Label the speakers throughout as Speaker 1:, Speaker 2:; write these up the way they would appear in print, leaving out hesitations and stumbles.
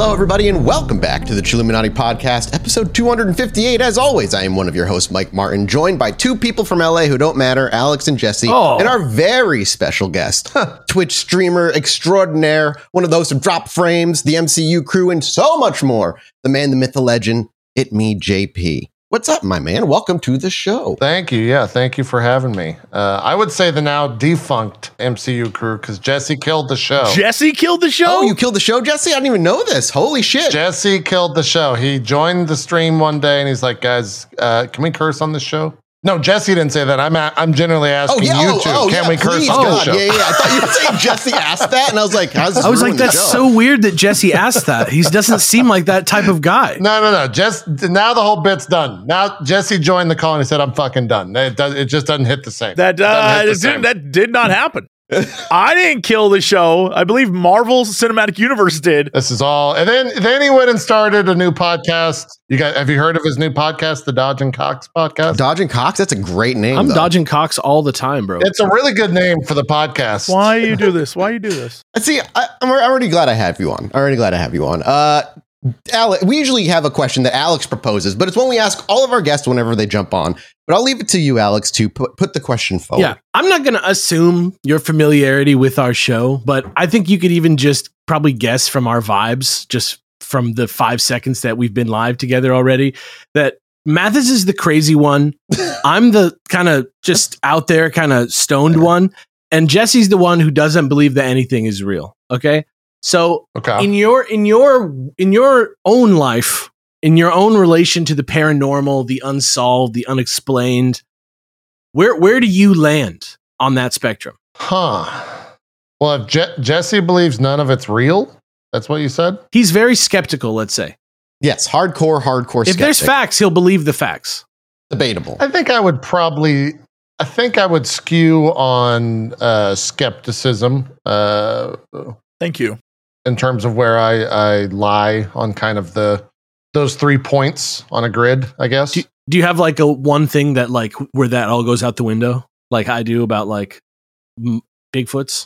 Speaker 1: Hello, everybody, and welcome back to the Chilluminati Podcast, episode 258. As always, I am one of your hosts, Mike Martin, joined by two people from LA who don't matter, Alex and Jesse, and our very special guest, Twitch streamer extraordinaire, one of those who drop frames, the MCU crew, and so much more. The man, the myth, the legend, it me, JP. What's up, my man? Welcome to the show.
Speaker 2: Thank you. Yeah, thank you for having me. I would say the now defunct MCU crew because Jesse killed the show.
Speaker 3: Jesse killed the show?
Speaker 1: Oh, you killed the show, Jesse? I didn't even know this. Holy shit.
Speaker 2: Jesse killed the show. He joined the stream one day and he's like, guys, can we curse on this show? No, Jesse didn't say that. I'm generally asking you two. Can we curse on the show?
Speaker 1: Yeah. I thought you were saying Jesse asked that, and I was like, how's this?
Speaker 3: I was like, that's so weird that Jesse asked that. He doesn't seem like that type of guy.
Speaker 2: No. Now the whole bit's done. Now Jesse joined the call and he said, I'm fucking done. It just doesn't hit the same.
Speaker 3: That did not happen. I didn't kill the show. I believe Marvel Cinematic Universe did.
Speaker 2: This is all. And then he went and started a new podcast. Have you heard of his new podcast, the Dodge and Cox podcast?
Speaker 1: Dodge and Cox? That's a great name.
Speaker 3: I'm dodging Cox all the time, bro.
Speaker 2: It's a really good name for the podcast.
Speaker 3: Why you do this?
Speaker 1: See, I'm already glad I have you on. Alex, we usually have a question that Alex proposes, but it's one we ask all of our guests whenever they jump on. But I'll leave it to you, Alex, to put the question forward.
Speaker 3: Yeah, I'm not going to assume your familiarity with our show, but I think you could even just probably guess from our vibes, just from the 5 seconds that we've been live together already, that Mathis is the crazy one. I'm the kind of just out there, kind of stoned one. And Jesse's the one who doesn't believe that anything is real. Okay. So in your own life, in your own relation to the paranormal, the unsolved, the unexplained, where do you land on that spectrum?
Speaker 2: Well, if Jesse believes none of it's real, that's what you said?
Speaker 3: He's very skeptical, let's say.
Speaker 1: Yes, hardcore skeptic.
Speaker 3: If there's facts, he'll believe the facts.
Speaker 1: Debatable.
Speaker 2: I think I would skew on skepticism.
Speaker 3: Thank you.
Speaker 2: In terms of where I lie on kind of those 3 points on a grid, I guess.
Speaker 3: Do you have like one thing that like where that all goes out the window, like I do about like Bigfoots?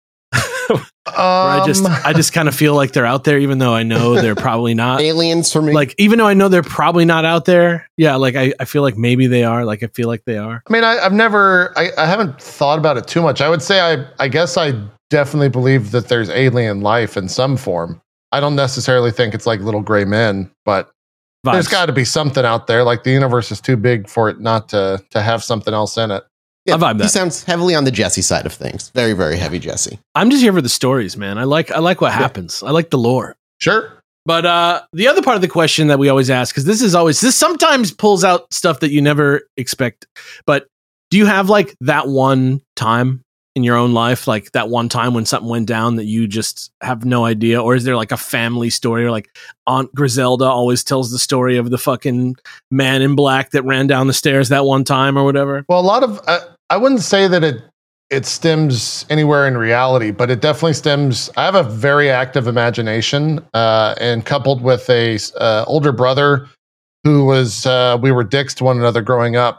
Speaker 3: I just kind of feel like they're out there, even though I know they're probably not.
Speaker 1: Aliens for me.
Speaker 3: Like even though I know they're probably not out there, yeah. Like I feel like maybe they are. Like I feel like they are.
Speaker 2: I mean, I haven't thought about it too much. I would say I guess I definitely believe that there's alien life in some form. I don't necessarily think it's like little gray men, but there's got to be something out there. Like the universe is too big for it not to have something else in it.
Speaker 1: Yeah, he sounds heavily on the Jesse side of things. Very, very heavy Jesse.
Speaker 3: I'm just here for the stories, man. I like what happens. I like the lore.
Speaker 2: Sure.
Speaker 3: But the other part of the question that we always ask, because this sometimes pulls out stuff that you never expect. But do you have like that one time in your own life, like that one time when something went down that you just have no idea? Or is there like a family story, or like Aunt Griselda always tells the story of the fucking man in black that ran down the stairs that one time or whatever?
Speaker 2: Well, a lot of, I wouldn't say that it stems anywhere in reality, but it definitely stems. I have a very active imagination, and coupled with a older brother who was, we were dicks to one another growing up.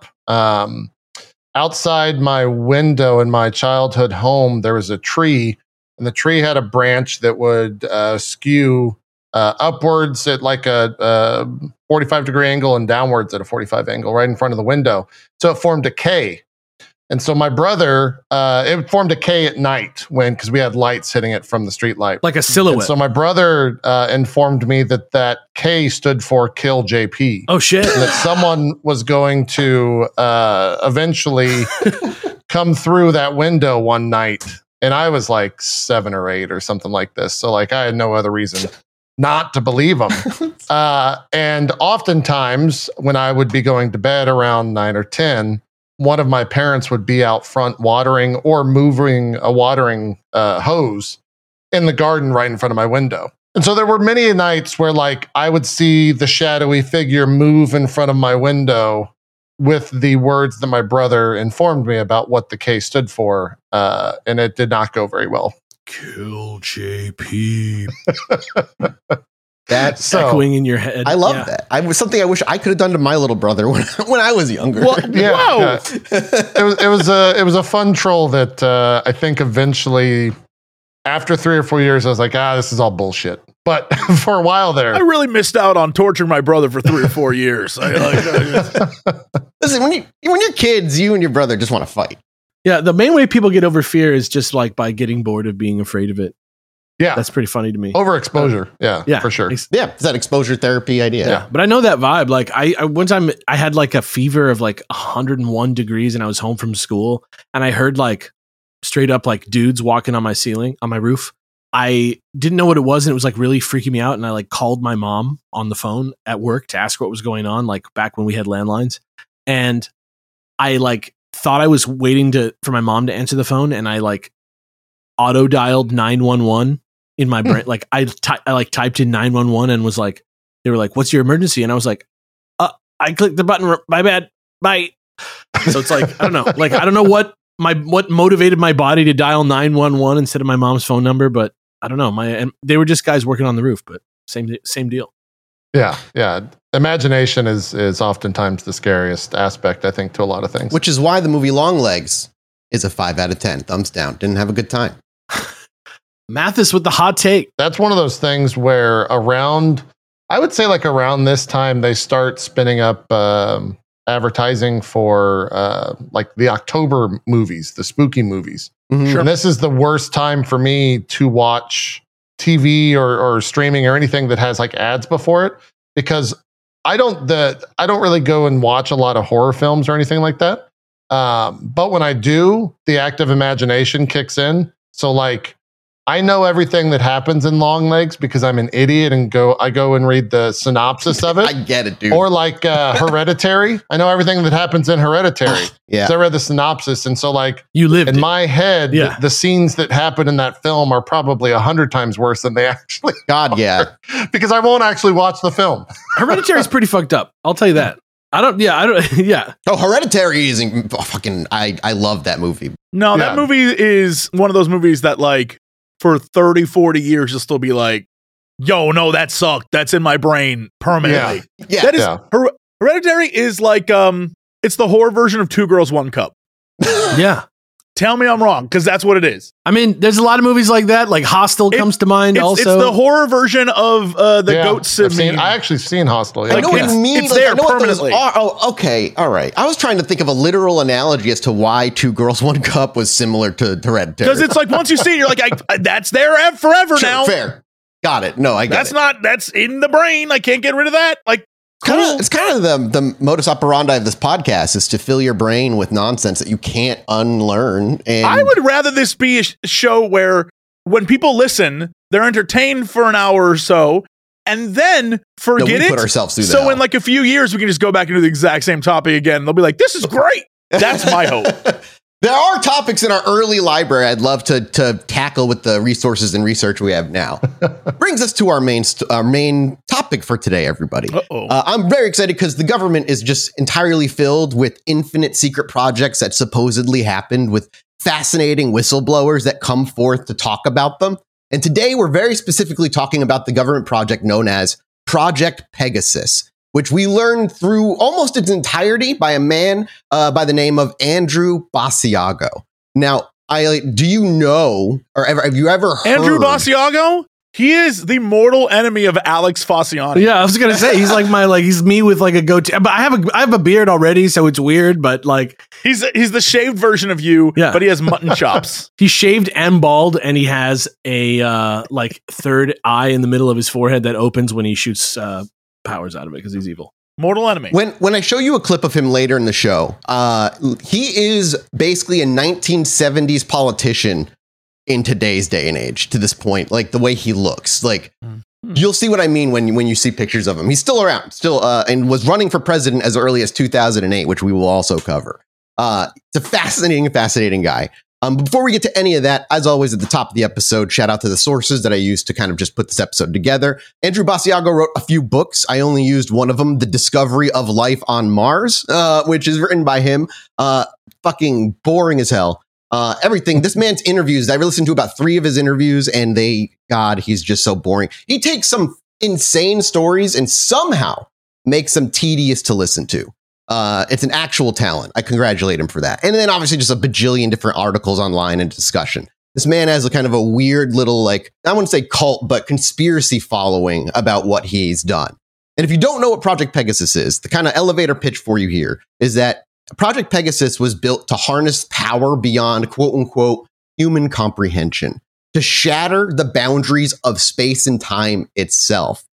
Speaker 2: Outside my window in my childhood home, there was a tree, and the tree had a branch that would skew upwards at like a 45-degree angle and downwards at a 45 angle right in front of the window. So it formed a K. And so my brother, it formed a K at night because we had lights hitting it from the street light.
Speaker 3: Like a silhouette.
Speaker 2: And so my brother informed me that K stood for Kill JP.
Speaker 3: Oh, shit.
Speaker 2: And that someone was going to eventually come through that window one night. And I was like 7 or 8 or something like this. So like I had no other reason not to believe him. And oftentimes when I would be going to bed around 9 or 10, one of my parents would be out front watering or moving a watering hose in the garden right in front of my window. And so there were many nights where like I would see the shadowy figure move in front of my window with the words that my brother informed me about what the K stood for. And it did not go very well.
Speaker 3: Kill JP.
Speaker 1: That's
Speaker 3: echoing in your head.
Speaker 1: I love that. I was something I wish I could have done to my little brother when I was younger.
Speaker 3: Well, whoa!
Speaker 2: It was a fun troll that I think eventually, after 3 or 4 years, I was like, this is all bullshit. But for a while there,
Speaker 4: I really missed out on torturing my brother for 3 or 4 years.
Speaker 1: Listen, when you're kids, you and your brother just want to fight.
Speaker 3: Yeah, the main way people get over fear is just like by getting bored of being afraid of it.
Speaker 2: Yeah,
Speaker 3: that's pretty funny to me.
Speaker 2: Overexposure. Yeah, for sure.
Speaker 1: Yeah, it's that exposure therapy idea.
Speaker 3: Yeah, but I know that vibe. Like I one time I had like a fever of like 101 degrees and I was home from school and I heard like straight up like dudes walking on my ceiling, on my roof. I didn't know what it was and it was like really freaking me out. And I like called my mom on the phone at work to ask what was going on, like back when we had landlines. And I like thought I was waiting for my mom to answer the phone and I like auto dialed 911 in my brain. Like I typed in 911 and was like, they were like, what's your emergency? And I was like, I clicked the button. My bad. Bye. So it's like, I don't know. Like, I don't know what motivated my body to dial 911 instead of my mom's phone number, but I don't know. And they were just guys working on the roof, but same deal.
Speaker 2: Yeah. Imagination is oftentimes the scariest aspect, I think, to a lot of things.
Speaker 1: Which is why the movie Longlegs is a 5 out of 10. Thumbs down. Didn't have a good time.
Speaker 3: Mathis with the hot take.
Speaker 2: That's one of those things where around this time, they start spinning up advertising for like the October movies, the spooky movies.
Speaker 1: Mm-hmm.
Speaker 2: Sure. And this is the worst time for me to watch TV or streaming or anything that has like ads before it, because I don't really go and watch a lot of horror films or anything like that. But when I do, the active imagination kicks in. So like, I know everything that happens in Longlegs because I'm an idiot and I go and read the synopsis of it.
Speaker 1: I get it, dude.
Speaker 2: Or like Hereditary. I know everything that happens in Hereditary.
Speaker 1: Yeah.
Speaker 2: So I read the synopsis. And so like
Speaker 3: you lived
Speaker 2: in my head, the scenes that happen in that film are probably 100 times worse than they actually are.
Speaker 1: Yeah.
Speaker 2: Because I won't actually watch the film.
Speaker 3: Hereditary is pretty fucked up. I'll tell you that. Yeah.
Speaker 1: Oh, Hereditary is fucking, I love that movie.
Speaker 4: No, that movie is one of those movies that like, for 30, 40 years, you'll still be like, yo, no, that sucked. That's in my brain permanently.
Speaker 1: Yeah.
Speaker 4: That is, Hereditary is like, it's the horror version of Two Girls, One Cup.
Speaker 3: Yeah.
Speaker 4: Tell me I'm wrong, because that's what it is.
Speaker 3: I mean, there's a lot of movies like that. Like Hostel comes to mind also.
Speaker 4: It's the horror version of the goats.
Speaker 2: I actually seen Hostel.
Speaker 1: I know what you mean.
Speaker 4: It's there
Speaker 1: I know
Speaker 4: permanently.
Speaker 1: Oh, okay. All right. I was trying to think of a literal analogy as to why Two Girls, One Cup was similar to Hereditary.
Speaker 4: Because it's like, once you see it, you're like, that's there forever now.
Speaker 1: Fair. Got it. No, I got it.
Speaker 4: That's in the brain. I can't get rid of that. Like, cool.
Speaker 1: It's kind of the modus operandi of this podcast is to fill your brain with nonsense that you can't unlearn. And
Speaker 4: I would rather this be a show where when people listen, they're entertained for an hour or so and then forget it.
Speaker 1: Put ourselves through
Speaker 4: so
Speaker 1: that.
Speaker 4: In like a few years, we can just go back and do the exact same topic again. They'll be like, this is great. That's my hope.
Speaker 1: There are topics in our early library I'd love to tackle with the resources and research we have now. Brings us to our main topic for today, everybody. I'm very excited because the government is just entirely filled with infinite secret projects that supposedly happened with fascinating whistleblowers that come forth to talk about them. And today we're very specifically talking about the government project known as Project Pegasus, which we learned through almost its entirety by a man by the name of Andrew Basiago. Now, do you know, or have you ever heard?
Speaker 4: Andrew Basiago? He is the mortal enemy of Alex Fasciani.
Speaker 3: Yeah, I was gonna say he's like he's me with like a goatee. But I have a beard already, so it's weird. But like
Speaker 4: he's the shaved version of you, but he has mutton chops.
Speaker 3: He's shaved and bald, and he has a like third eye in the middle of his forehead that opens when he shoots powers out of it because he's evil.
Speaker 4: Mortal enemy.
Speaker 1: When I show you a clip of him later in the show, he is basically a 1970s politician in today's day and age to this point, like the way he looks. Like you'll see what I mean when you see pictures of him. He's still around, and was running for president as early as 2008, which we will also cover. It's a fascinating guy. Before we get to any of that, as always, at the top of the episode, shout out to the sources that I used to kind of just put this episode together. Andrew Basiago wrote a few books. I only used one of them, The Discovery of Life on Mars, which is written by him. Fucking boring as hell. Everything. This man's interviews, I listened to about 3 of his interviews, and he's just so boring. He takes some insane stories and somehow makes them tedious to listen to. It's an actual talent. I congratulate him for that. And then obviously just a bajillion different articles online and discussion. This man has a kind of a weird little, like, I wouldn't say cult, but conspiracy following about what he's done. And if you don't know what Project Pegasus is, the kind of elevator pitch for you here is that Project Pegasus was built to harness power beyond quote unquote human comprehension, to shatter the boundaries of space and time itself.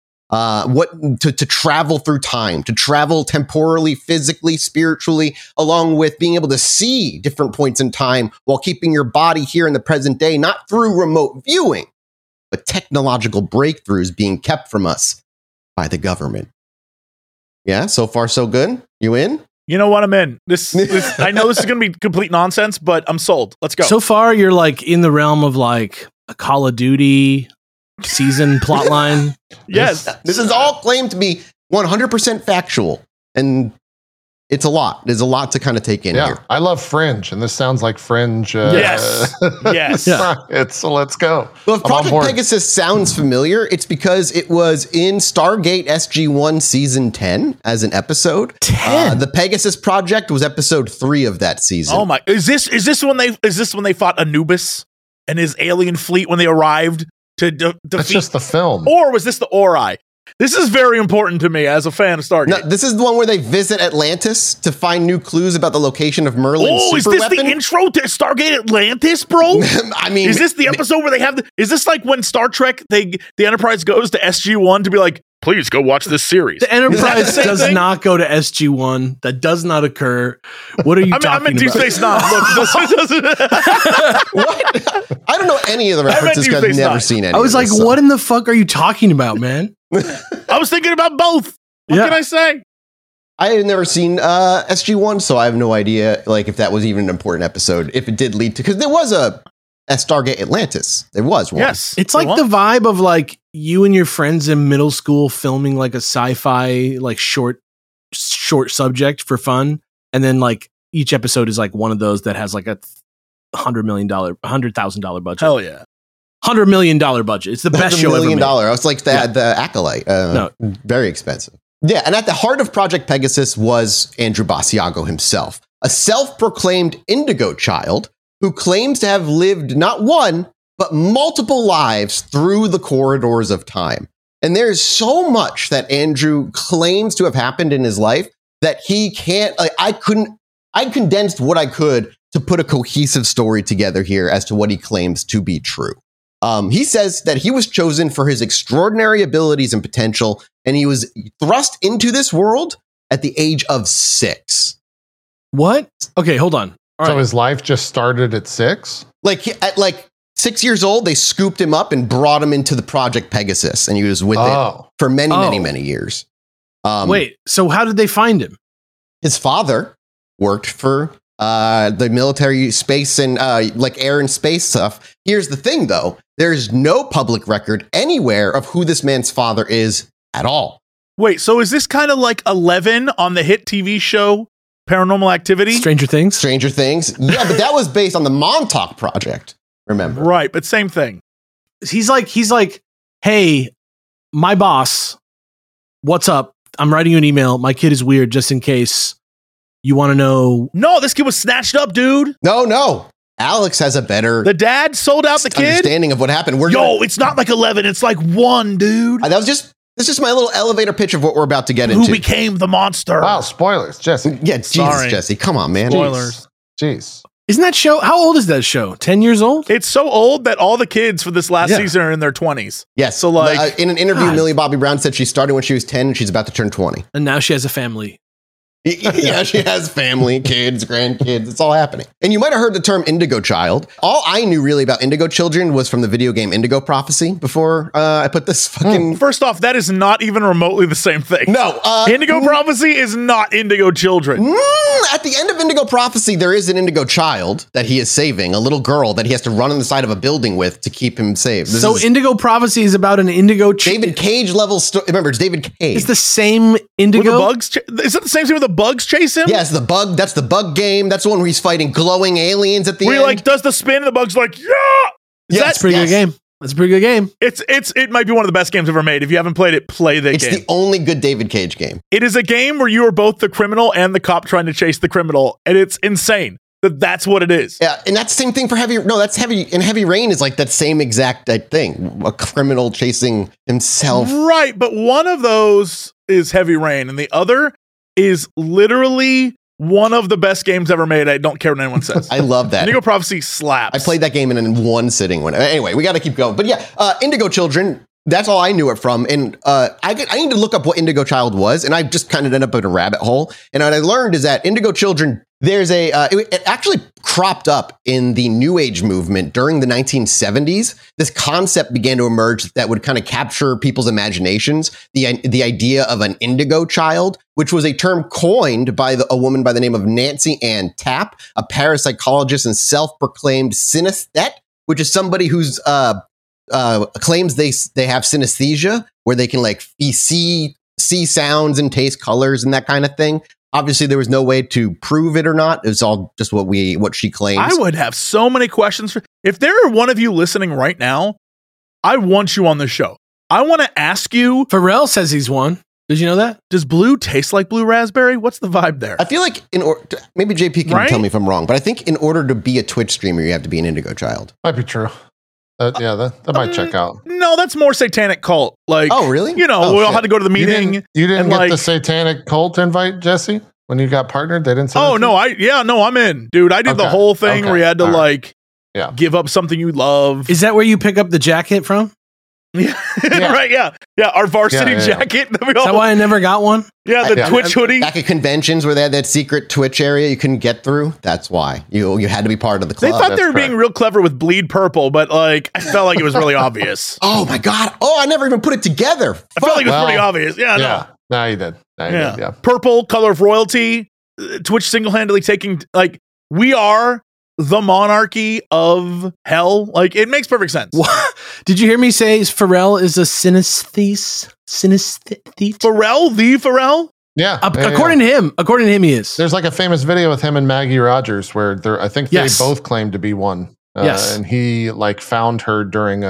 Speaker 1: To travel through time, to travel temporally, physically, spiritually, along with being able to see different points in time while keeping your body here in the present day, not through remote viewing, but technological breakthroughs being kept from us by the government. Yeah, so far so good. You in?
Speaker 4: You know what? I'm in. This I know this is going to be complete nonsense, but I'm sold. Let's go.
Speaker 3: So far, you're like in the realm of like a Call of Duty season plotline.
Speaker 4: Yes.
Speaker 1: This is all claimed to be 100% factual, and it's a lot. There's a lot to kind of take in here.
Speaker 2: I love Fringe, and this sounds like Fringe.
Speaker 4: Yes. Yes.
Speaker 2: Yeah. So let's go.
Speaker 1: Well, if Project Pegasus sounds familiar, it's because it was in Stargate SG-1 Season 10 as an episode.
Speaker 3: 10?
Speaker 1: The Pegasus Project was episode 3 of that season.
Speaker 4: Oh my! Is this when they fought Anubis and his alien fleet when they arrived to defeat?
Speaker 2: That's just the film.
Speaker 4: Or was this the Ori? This is very important to me as a fan of Stargate.
Speaker 1: No, this is the one where they visit Atlantis to find new clues about the location of Merlin's
Speaker 4: Oh, is this the intro to Stargate Atlantis, bro?
Speaker 1: I mean,
Speaker 4: is this the episode where they have is this like when Star Trek, the Enterprise goes to SG-1 to be like, please go watch this series?
Speaker 3: The Enterprise does not go to SG-1. That does not occur. What are you talking about?
Speaker 4: I meant Deep Space Nine. Look,
Speaker 1: what? I don't know any of the references because I've never seen any.
Speaker 3: I was like, what in the fuck are you talking about, man?
Speaker 4: I was thinking about both. What can I say?
Speaker 1: I had never seen SG-1, so I have no idea like if that was even an important episode. If it did lead to, because there was a Stargate Atlantis. There was one.
Speaker 4: Yes,
Speaker 3: it's like the vibe of like you and your friends in middle school filming like a sci-fi like short subject for fun, and then like each episode is like one of those that has like a $100,000 budget.
Speaker 4: Hell yeah.
Speaker 3: $100 million budget. It's the best show ever made.
Speaker 1: I was like the Acolyte. No, very expensive. Yeah, and at the heart of Project Pegasus was Andrew Basiago himself, a self-proclaimed indigo child who claims to have lived not one, but multiple lives through the corridors of time. And there's so much that Andrew claims to have happened in his life that he can't, I condensed what I could to put a cohesive story together here as to what he claims to be true. He says that he was chosen for his extraordinary abilities and potential, and he was thrust into this world at the age of 6.
Speaker 3: What? Okay, hold on.
Speaker 2: So his life just started at 6?
Speaker 1: At 6 years old, they scooped him up and brought him into the Project Pegasus, and he was with it for many years.
Speaker 3: Wait, so how did they find him?
Speaker 1: His father worked for the military space and like air and space stuff. Here's the thing, though. There's no public record anywhere of who this man's father is at all.
Speaker 4: Wait, so is this kind of like 11 on the hit TV show Paranormal Activity?
Speaker 3: Stranger Things?
Speaker 1: Stranger Things. Yeah, but that was based on the Montauk Project, remember?
Speaker 4: Right, but same thing.
Speaker 3: He's like, hey, my boss, what's up? I'm writing you an email. My kid is weird, just in case you want to know.
Speaker 4: No, this kid was snatched up, dude.
Speaker 1: No. Alex has a better...
Speaker 4: The dad sold out the kid?
Speaker 1: ...understanding of what happened.
Speaker 4: It's not like 11. It's like 1, dude.
Speaker 1: That's just my little elevator pitch of what we're about to get into.
Speaker 4: Who became the monster?
Speaker 2: Wow, spoilers, Jesse.
Speaker 1: Yeah, Jesus, Jesse. Come on, man.
Speaker 4: Spoilers.
Speaker 2: Jeez.
Speaker 3: Isn't that show... How old is that show? 10 years old?
Speaker 4: It's so old that all the kids for this last season are in their 20s.
Speaker 1: Yes.
Speaker 4: So like...
Speaker 1: in an interview, Millie Bobby Brown said she started when she was 10 and she's about to turn 20.
Speaker 3: And now she has a family.
Speaker 1: Yeah, she has family, kids, grandkids. It's all happening. And you might have heard the term indigo child. All I knew really about indigo children was from the video game Indigo Prophecy before I put this fucking...
Speaker 4: First off, that is not even remotely the same thing.
Speaker 1: No.
Speaker 4: Indigo Prophecy is not indigo children.
Speaker 1: At the end of Indigo Prophecy, there is an indigo child that he is saving, a little girl that he has to run on the side of a building with to keep him safe.
Speaker 3: Indigo Prophecy is about an indigo...
Speaker 1: David Cage level... Remember, it's David Cage.
Speaker 3: It's the same indigo...
Speaker 4: Is it the same thing with the bugs chase him?
Speaker 1: Yes, the bug. That's the bug game. That's the one where he's fighting glowing aliens at the end.
Speaker 4: Where he like does the spin and the bug's like, yeah!
Speaker 3: That's a pretty good game. That's a pretty good game.
Speaker 4: It might be one of the best games ever made. If you haven't played it, play the game.
Speaker 1: It's the only good David Cage game.
Speaker 4: It is a game where you are both the criminal and the cop trying to chase the criminal, and it's insane. that's what it is.
Speaker 1: Yeah, and that's the same thing for Heavy. No, that's Heavy. And Heavy Rain is like that same exact thing. A criminal chasing himself.
Speaker 4: Right, but one of those is Heavy Rain, and the other is literally one of the best games ever made. I don't care what anyone says.
Speaker 1: I love that.
Speaker 4: Indigo Prophecy slaps.
Speaker 1: I played that game in one sitting. Anyway, we got to keep going. But yeah, Indigo Children, that's all I knew it from. And I need to look up what Indigo Child was. And I just kind of ended up in a rabbit hole. And what I learned is that Indigo Children, there's it actually cropped up in the New Age movement during the 1970s. This concept began to emerge that would kind of capture people's imaginations. The idea of an indigo child, which was a term coined by a woman by the name of Nancy Ann Tapp, a parapsychologist and self-proclaimed synesthete, which is somebody who's claims they have synesthesia, where they can like see sounds and taste colors and that kind of thing. Obviously, there was no way to prove it or not. It's all just what she claims.
Speaker 4: I would have so many questions. If there are one of you listening right now, I want you on the show. I want to ask you.
Speaker 3: Pharrell says he's one. Did you know that?
Speaker 4: Does blue taste like blue raspberry? What's the vibe there?
Speaker 1: I feel like maybe JP can tell me if I'm wrong, but I think in order to be a Twitch streamer, you have to be an indigo child.
Speaker 2: Might be true. That might check out.
Speaker 4: No, that's more satanic cult. Like,
Speaker 1: oh, really?
Speaker 4: We all had to go to the meeting.
Speaker 2: You didn't get the satanic cult invite, Jesse, when you got partnered. They didn't say.
Speaker 4: Oh no, I'm in, dude. I did the whole thing where you had to give up something you love.
Speaker 3: Is that where you pick up the jacket from?
Speaker 4: Yeah. Right. Yeah. Our varsity jacket.
Speaker 3: Is that why I never got one?
Speaker 4: Yeah, the Twitch hoodie.
Speaker 1: Back at conventions where they had that secret Twitch area you couldn't get through. That's why you had to be part of the club.
Speaker 4: They thought they were being real clever with bleed purple, but like I felt like it was really obvious.
Speaker 1: Oh my god! Oh, I never even put it together.
Speaker 4: I felt like it was pretty obvious. Yeah.
Speaker 2: No, you did. Yeah.
Speaker 4: Purple, color of royalty. Twitch single-handedly taking we are the monarchy of hell. Like, it makes perfect sense.
Speaker 3: What? Did you hear me say Pharrell is a synesthete?
Speaker 4: Pharrell? The Pharrell?
Speaker 2: Yeah.
Speaker 3: According to him, he is.
Speaker 2: There's like a famous video with him and Maggie Rogers where I think they both claim to be one.
Speaker 3: Yes.
Speaker 2: And he found her during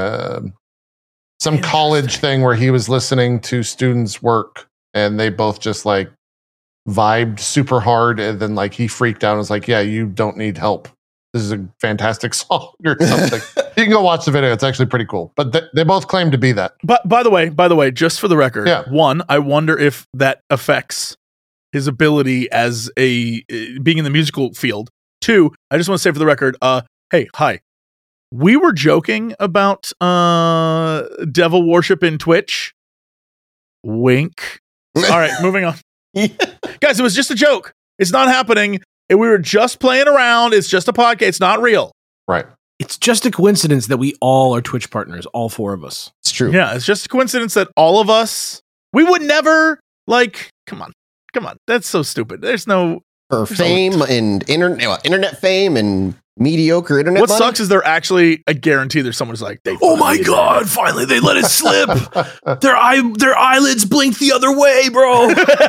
Speaker 2: some college thing where he was listening to students work, and they both just vibed super hard. And then he freaked out and was like, yeah, you don't need help. This is a fantastic song or something. You can go watch the video. It's actually pretty cool. But they both claim to be that.
Speaker 4: But by the way, just for the record, one, I wonder if that affects his ability as being in the musical field. Two, I just want to say for the record, hi. We were joking about devil worship in Twitch. Wink. All right, moving on. Guys, it was just a joke. It's not happening. And we were just playing around. It's just a podcast. It's not real.
Speaker 2: Right.
Speaker 3: It's just a coincidence that we all are Twitch partners, all four of us.
Speaker 1: It's true.
Speaker 4: Yeah, it's just a coincidence that all of us, we would never, come on. That's so stupid. There's no...
Speaker 1: For fame and internet fame and mediocre internet
Speaker 4: What
Speaker 1: money?
Speaker 4: sucks is there actually, I guarantee there's someone who's like,
Speaker 3: oh my God, finally they let it slip. Their eyelids blinked the other way, bro.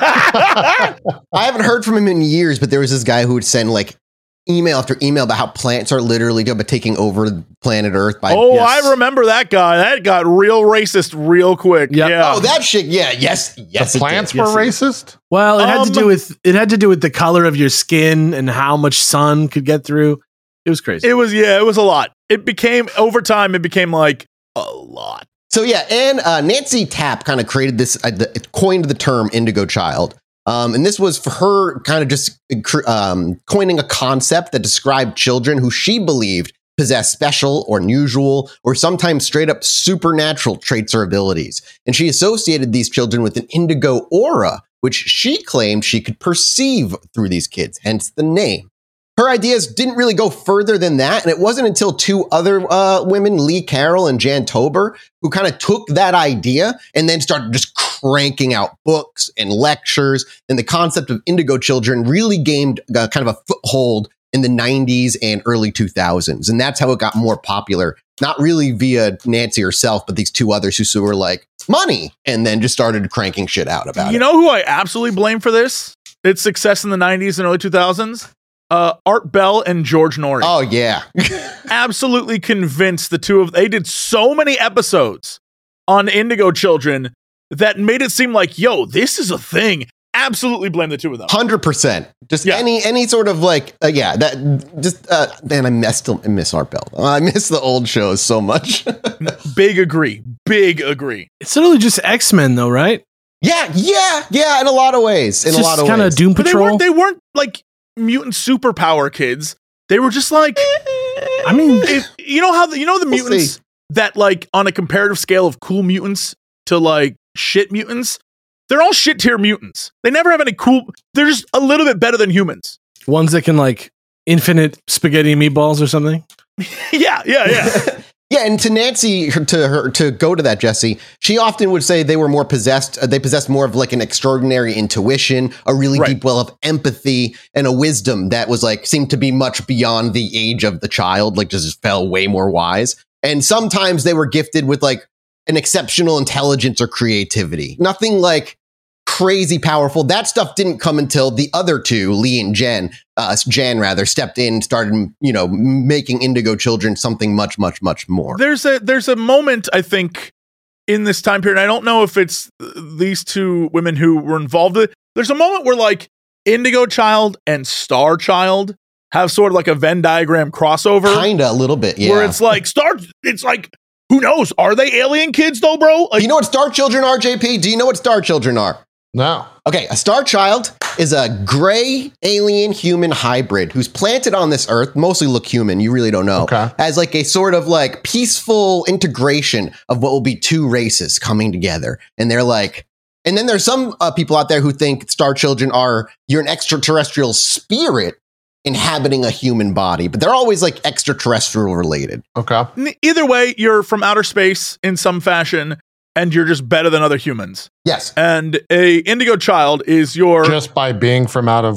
Speaker 1: I haven't heard from him in years, but there was this guy who would send email after email about how plants are literally taking over planet Earth.
Speaker 4: I remember that guy. That got real racist real quick.
Speaker 3: Yep.
Speaker 4: Yeah.
Speaker 1: Oh, that shit. Yeah. Yes.
Speaker 2: The plants were racist?
Speaker 3: Well, it had to do with the color of your skin and how much sun could get through. It was crazy.
Speaker 4: It was a lot. It became over time. It became a lot.
Speaker 1: So yeah, and Nancy Tapp kind of created this, coined the term indigo child. And this was for her kind of just coining a concept that described children who she believed possessed special or unusual or sometimes straight up supernatural traits or abilities. And she associated these children with an indigo aura, which she claimed she could perceive through these kids, hence the name. Her ideas didn't really go further than that, and it wasn't until two other women, Lee Carroll and Jan Tober, who kind of took that idea and then started just cranking out books and lectures, and the concept of indigo children really gained kind of a foothold in the 90s and early 2000s, and that's how it got more popular, not really via Nancy herself, but these two others who were like, money, and then just started cranking shit out about it.
Speaker 4: You know who I absolutely blame for this? Its success in the 90s and early 2000s? Art Bell and George Norrie.
Speaker 1: Oh, yeah.
Speaker 4: Absolutely convinced the two of they did so many episodes on indigo children that made it seem like, yo, this is a thing. absolutely blame the two of them.
Speaker 1: 100%. Just any sort of like, man, I miss Art Bell. I miss the old shows so much.
Speaker 4: Big agree.
Speaker 3: It's literally just X-Men though, right?
Speaker 1: Yeah, in a lot of ways.
Speaker 3: In a lot of ways. Kind of Doom Patrol.
Speaker 4: They weren't like mutant superpower kids. They were just like,
Speaker 3: I mean,
Speaker 4: the mutants that like on a comparative scale of cool mutants to like shit mutants, they're all shit tier mutants. They never have any cool. They're just a little bit better than humans.
Speaker 3: Ones that can like infinite spaghetti and meatballs or something.
Speaker 4: Yeah.
Speaker 1: Yeah, and to Nancy, to go to that, Jesse, she often would say they were more possessed. They possessed more of like an extraordinary intuition, a really deep well of empathy, and a wisdom that was like seemed to be much beyond the age of the child. Like just felt way more wise. And sometimes they were gifted with like an exceptional intelligence or creativity. Nothing like crazy powerful. That stuff didn't come until the other two, Lee and Jan stepped in, started, making Indigo Children something much, much, much more.
Speaker 4: There's a moment, I think, in this time period. I don't know if it's these two women who were involved with it. There's a moment where like Indigo Child and Star Child have sort of like a Venn diagram crossover.
Speaker 1: Kinda, a little bit, yeah.
Speaker 4: Where it's like who knows? Are they alien kids though, bro? Like,
Speaker 1: you know what Star Children are, JP? Do you know what Star Children are?
Speaker 2: No.
Speaker 1: Okay, a Star Child is a gray alien human hybrid who's planted on this Earth, mostly look human, you really don't know, as like a sort of like peaceful integration of what will be two races coming together. And they're like, and then there's some people out there who think Star Children you're an extraterrestrial spirit inhabiting a human body, but they're always like extraterrestrial related.
Speaker 2: Okay.
Speaker 4: Either way, you're from outer space in some fashion. And you're just better than other humans.
Speaker 1: Yes.
Speaker 4: And a Indigo Child is your
Speaker 2: just by being from outer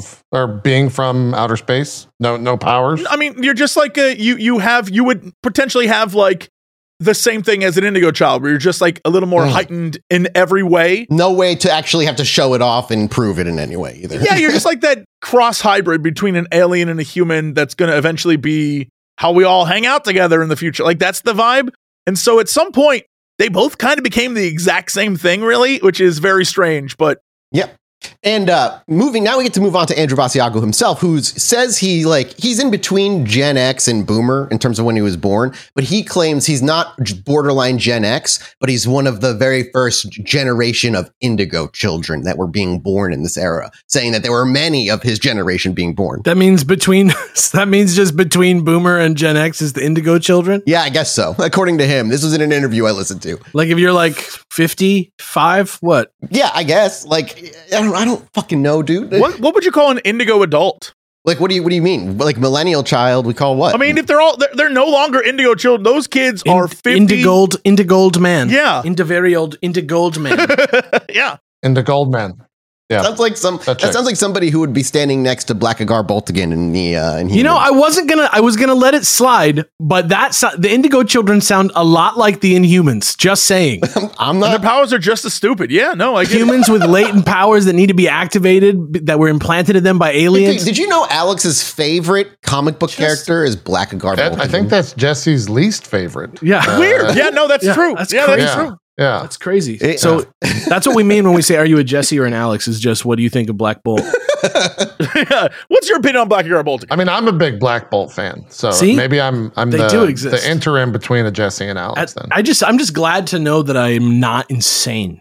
Speaker 2: space. No powers.
Speaker 4: I mean, you're just like you would potentially have like the same thing as an Indigo Child, where you're just like a little more heightened in every way.
Speaker 1: No way to actually have to show it off and prove it in any way either.
Speaker 4: Yeah, you're just like that cross hybrid between an alien and a human that's going to eventually be how we all hang out together in the future. Like that's the vibe. And so at some point, they both kind of became the exact same thing, really, which is very strange, but...
Speaker 1: Yep. And now we get to move on to Andrew Basiago himself, who says he's in between Gen X and Boomer in terms of when he was born, but he claims he's not borderline Gen X, but he's one of the very first generation of Indigo children that were being born in this era, saying that there were many of his generation being born.
Speaker 3: That means just between Boomer and Gen X is the Indigo children?
Speaker 1: Yeah, I guess so. According to him, this was in an interview I listened to.
Speaker 3: Like if you're like 55, what?
Speaker 1: Yeah, I guess. Like I don't fucking know, dude.
Speaker 4: What would you call an Indigo adult?
Speaker 1: Like, what do you mean? Like millennial child, we call what?
Speaker 4: I mean, if they're no longer Indigo children, those kids are 50.
Speaker 3: Indigold man.
Speaker 4: Yeah.
Speaker 3: Very old Indigold man.
Speaker 4: Yeah.
Speaker 2: Indigold man. Yeah.
Speaker 1: Sounds like sounds like somebody who would be standing next to Blackagar Boltigan in the
Speaker 3: I was gonna let it slide, but the Indigo children sound a lot like the Inhumans. Just saying.
Speaker 1: I'm not.
Speaker 4: Their powers are just as stupid. Yeah, no, I get
Speaker 3: humans with latent powers that need to be activated that were implanted in them by aliens.
Speaker 1: Did you know Alex's favorite comic book character is Blackagar Boltigan?
Speaker 2: I think that's Jesse's least favorite.
Speaker 3: Yeah,
Speaker 4: weird. Yeah, no, that's true.
Speaker 3: That's
Speaker 4: true.
Speaker 2: Yeah,
Speaker 3: that's crazy. So that's what we mean when we say, "Are you a Jesse or an Alex?" Is just what do you think of Black Bolt?
Speaker 4: Yeah. What's your opinion on Blackagar Bolt?
Speaker 2: I mean, I'm a big Black Bolt fan, so maybe I'm the interim between a Jesse and Alex.
Speaker 3: I'm just glad to know that I'm not insane.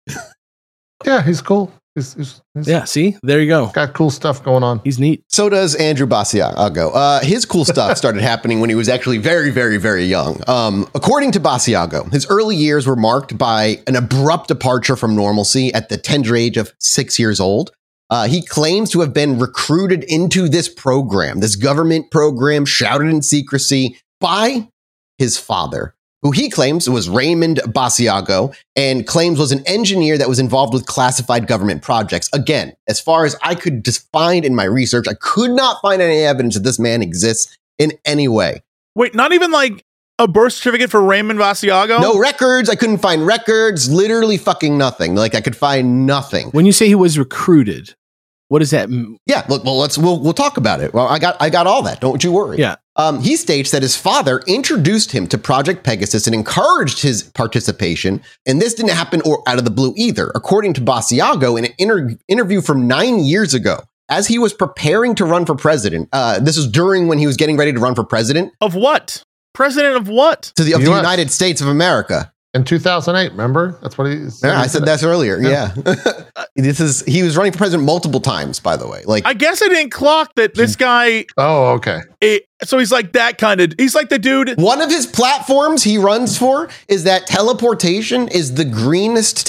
Speaker 2: Yeah, he's cool. He's
Speaker 3: yeah, see? There you go.
Speaker 2: Got cool stuff going on.
Speaker 3: He's neat.
Speaker 1: So does Andrew Basiago. His cool stuff started happening when he was actually very, very, very young. According to Basiago, his early years were marked by an abrupt departure from normalcy at the tender age of 6 years old. He claims to have been recruited into this program, this government program, shrouded in secrecy by his father, who he claims was Raymond Basiago, and claims was an engineer that was involved with classified government projects. Again, as far as I could just find in my research, I could not find any evidence that this man exists in any way.
Speaker 4: Wait, not even like a birth certificate for Raymond Basiago?
Speaker 1: No records. I couldn't find records. Literally fucking nothing. Like I could find nothing.
Speaker 3: When you say he was recruited, what does that mean?
Speaker 1: Yeah, look, well, we'll talk about it. Well, I got all that. Don't you worry.
Speaker 3: Yeah.
Speaker 1: He states that his father introduced him to Project Pegasus and encouraged his participation, and this didn't happen out of the blue either. According to Basiago, in an interview from 9 years ago, as he was preparing to run for president, this was during when he was getting ready to run for president.
Speaker 4: Of what? President of what?
Speaker 1: Of the United States of America.
Speaker 2: In 2008, remember? That's what he said.
Speaker 1: Yeah, I said that earlier. Yeah. He was running for president multiple times, by the way. Like,
Speaker 4: I guess I didn't clock that this guy.
Speaker 2: Oh, okay.
Speaker 4: So he's like that kind of, he's like the dude.
Speaker 1: One of his platforms he runs for is that teleportation is the greenest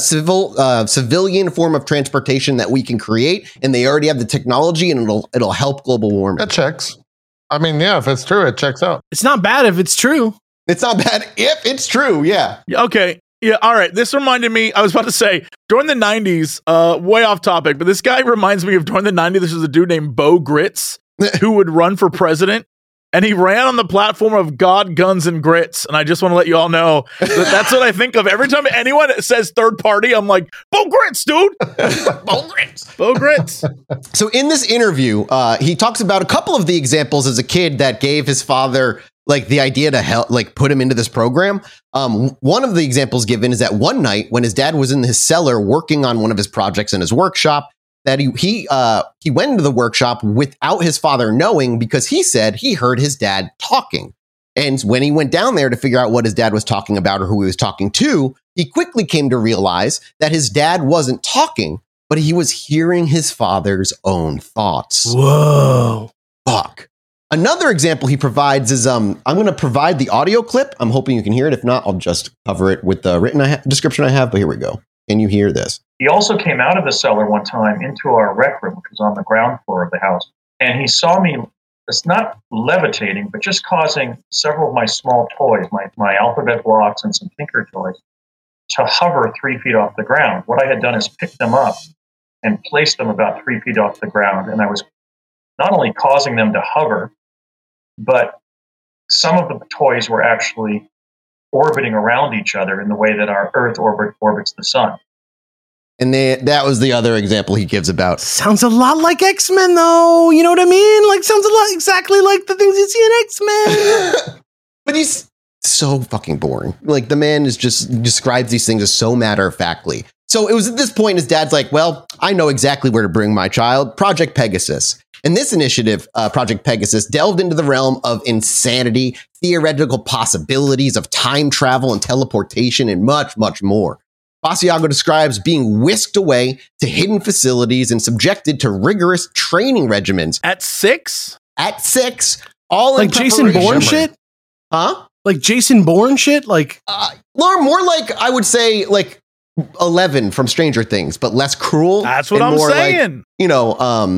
Speaker 1: civilian form of transportation that we can create. And they already have the technology and it'll help global warming.
Speaker 2: That checks. I mean, yeah, if it's true, it checks out.
Speaker 3: It's not bad if it's true.
Speaker 1: It's not bad if it's true. Yeah.
Speaker 4: Okay. Yeah. All right. This reminded me, I was about to say, during the 90s, way off topic, but this guy reminds me of during the 90s, this was a dude named Bo Gritz who would run for president. And he ran on the platform of God, Guns, and Grits. And I just want to let you all know that that's what I think of. Every time anyone says third party, I'm like, Bo Gritz, dude. Bo Gritz. Bo Gritz.
Speaker 1: So in this interview, he talks about a couple of the examples as a kid that gave his father like the idea to help, like put him into this program. One of the examples given is that one night when his dad was in his cellar working on one of his projects in his workshop, that he went into the workshop without his father knowing because he said he heard his dad talking. And when he went down there to figure out what his dad was talking about or who he was talking to, he quickly came to realize that his dad wasn't talking, but he was hearing his father's own thoughts.
Speaker 3: Whoa.
Speaker 1: Fuck. Another example he provides is, I'm going to provide the audio clip. I'm hoping you can hear it. If not, I'll just cover it with the written description I have, but here we go. Can you hear this?
Speaker 5: He also came out of the cellar one time into our rec room, which was on the ground floor of the house. And he saw me, it's not levitating, but just causing several of my small toys, my alphabet blocks and some Tinker toys, to hover 3 feet off the ground. What I had done is pick them up and place them about 3 feet off the ground. And I was not only causing them to hover, but some of the toys were actually orbiting around each other in the way that our Earth orbits the sun.
Speaker 1: And that was the other example he gives about.
Speaker 3: Sounds a lot like X-Men, though. You know what I mean? Like, sounds a lot exactly like the things you see in X-Men.
Speaker 1: But he's so fucking boring. Like, the man is just describes these things as so matter-of-factly. So it was at this point his dad's like, well, I know exactly where to bring my child. Project Pegasus. And this initiative, Project Pegasus, delved into the realm of insanity, theoretical possibilities of time travel and teleportation, and much, much more. Basiago describes being whisked away to hidden facilities and subjected to rigorous training regimens.
Speaker 4: At 6?
Speaker 1: At 6. All
Speaker 3: like Jason Bourne shit?
Speaker 1: Huh?
Speaker 3: Like Jason Bourne shit? Like
Speaker 1: more like, I would say, like 11 from Stranger Things, but less cruel.
Speaker 4: That's what I'm saying.
Speaker 1: Like, you know,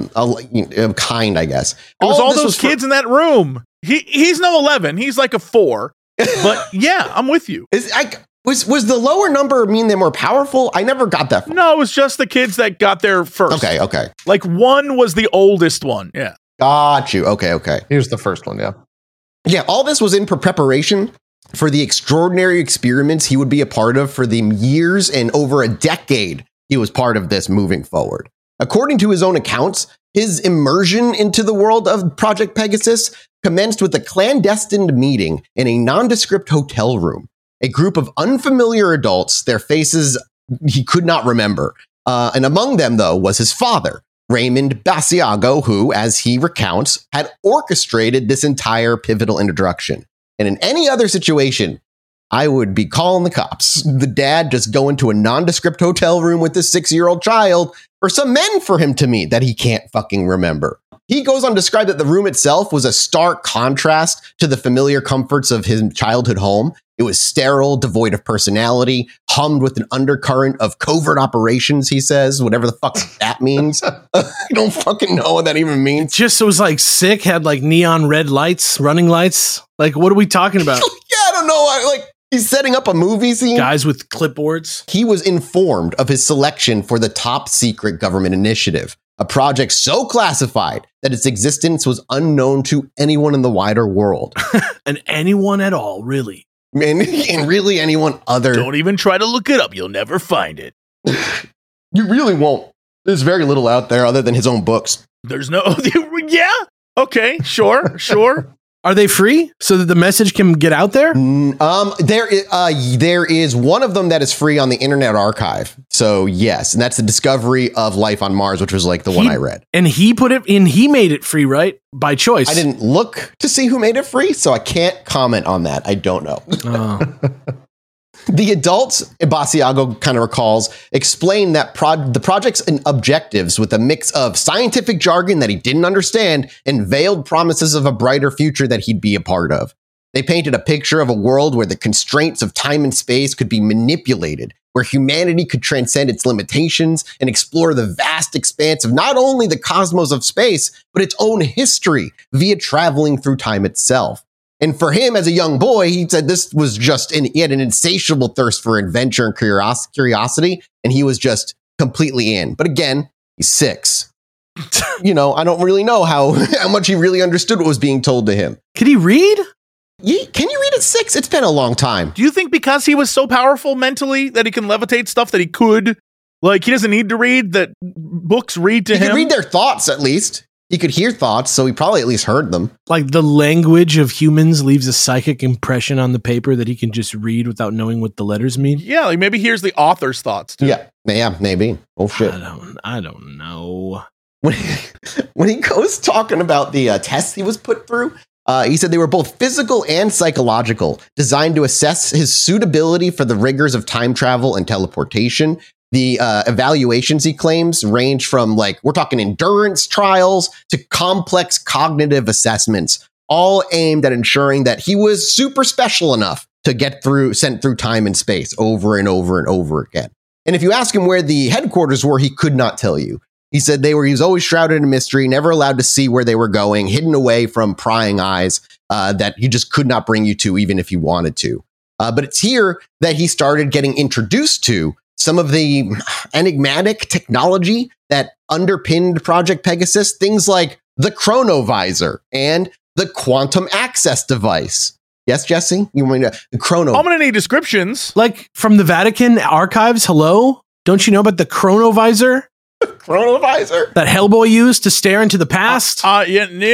Speaker 1: kind, I guess.
Speaker 4: It was all those kids in that room. He's no 11. He's like a 4. But yeah, I'm with you.
Speaker 1: Was the lower number mean they're more powerful? I never got that far.
Speaker 4: No, it was just the kids that got there first.
Speaker 1: Okay.
Speaker 4: Like 1 was the oldest one. Yeah.
Speaker 1: Got you. Okay.
Speaker 2: He was the first one, yeah.
Speaker 1: Yeah, all this was in preparation for the extraordinary experiments he would be a part of for the years and over a decade he was part of this moving forward. According to his own accounts, his immersion into the world of Project Pegasus commenced with a clandestine meeting in a nondescript hotel room. A group of unfamiliar adults, their faces he could not remember. And among them, though, was his father, Raymond Basiago, who, as he recounts, had orchestrated this entire pivotal introduction. And in any other situation, I would be calling the cops. The dad just going to a nondescript hotel room with this 6-year-old child for some men for him to meet that he can't fucking remember. He goes on to describe that the room itself was a stark contrast to the familiar comforts of his childhood home. It was sterile, devoid of personality, hummed with an undercurrent of covert operations, he says, whatever the fuck that means. I don't fucking know what that even means.
Speaker 3: Just was like sick, had like neon red lights, running lights. Like, what are we talking about?
Speaker 1: Yeah, I don't know. Like, he's setting up a movie scene.
Speaker 3: Guys with clipboards.
Speaker 1: He was informed of his selection for the top secret government initiative, a project so classified that its existence was unknown to anyone in the wider world.
Speaker 3: And anyone at all, really.
Speaker 1: And really anyone other.
Speaker 4: Don't even try to look it up. You'll never find it.
Speaker 1: You really won't. There's very little out there other than his own books.
Speaker 4: There's no... Yeah? Okay, sure.
Speaker 3: Are they free so that the message can get out there?
Speaker 1: There is one of them that is free on the Internet Archive. So yes, and that's the discovery of life on Mars, which was like the one I read.
Speaker 3: And he put it in. He made it free, right? By choice.
Speaker 1: I didn't look to see who made it free, so I can't comment on that. I don't know.
Speaker 3: Oh.
Speaker 1: The adults, Basiago kind of recalls, explained that the project's objectives with a mix of scientific jargon that he didn't understand and veiled promises of a brighter future that he'd be a part of. They painted a picture of a world where the constraints of time and space could be manipulated, where humanity could transcend its limitations and explore the vast expanse of not only the cosmos of space, but its own history via traveling through time itself. And for him as a young boy, he said this was just, he had an insatiable thirst for adventure and curiosity, and he was just completely in. But again, he's 6. I don't really know how much he really understood what was being told to him.
Speaker 3: Could he read?
Speaker 1: Can you read at 6? It's been a long time.
Speaker 4: Do you think because he was so powerful mentally that he can levitate stuff that he could, he doesn't need to read, that books read to him?
Speaker 1: He could read their thoughts at least. He could hear thoughts, so he probably at least heard them.
Speaker 3: Like the language of humans leaves a psychic impression on the paper that he can just read without knowing what the letters mean.
Speaker 4: Yeah, maybe here's the author's thoughts too.
Speaker 1: Yeah, maybe. Oh shit.
Speaker 3: I don't know.
Speaker 1: When he goes talking about the tests he was put through, he said they were both physical and psychological, designed to assess his suitability for the rigors of time travel and teleportation. The evaluations, he claims, range from we're talking endurance trials to complex cognitive assessments, all aimed at ensuring that he was super special enough to get sent through time and space over and over and over again. And if you ask him where the headquarters were, he could not tell you. He said he was always shrouded in mystery, never allowed to see where they were going, hidden away from prying eyes that he just could not bring you to, even if he wanted to. But it's here that he started getting introduced to some of the enigmatic technology that underpinned Project Pegasus, things like the chronovisor and the quantum access device. Yes, Jesse? You want the chrono?
Speaker 4: I'm going to need descriptions.
Speaker 3: Like from the Vatican archives, hello? Don't you know about the chronovisor?
Speaker 1: Chronovisor
Speaker 3: that Hellboy used to stare into the past?
Speaker 4: I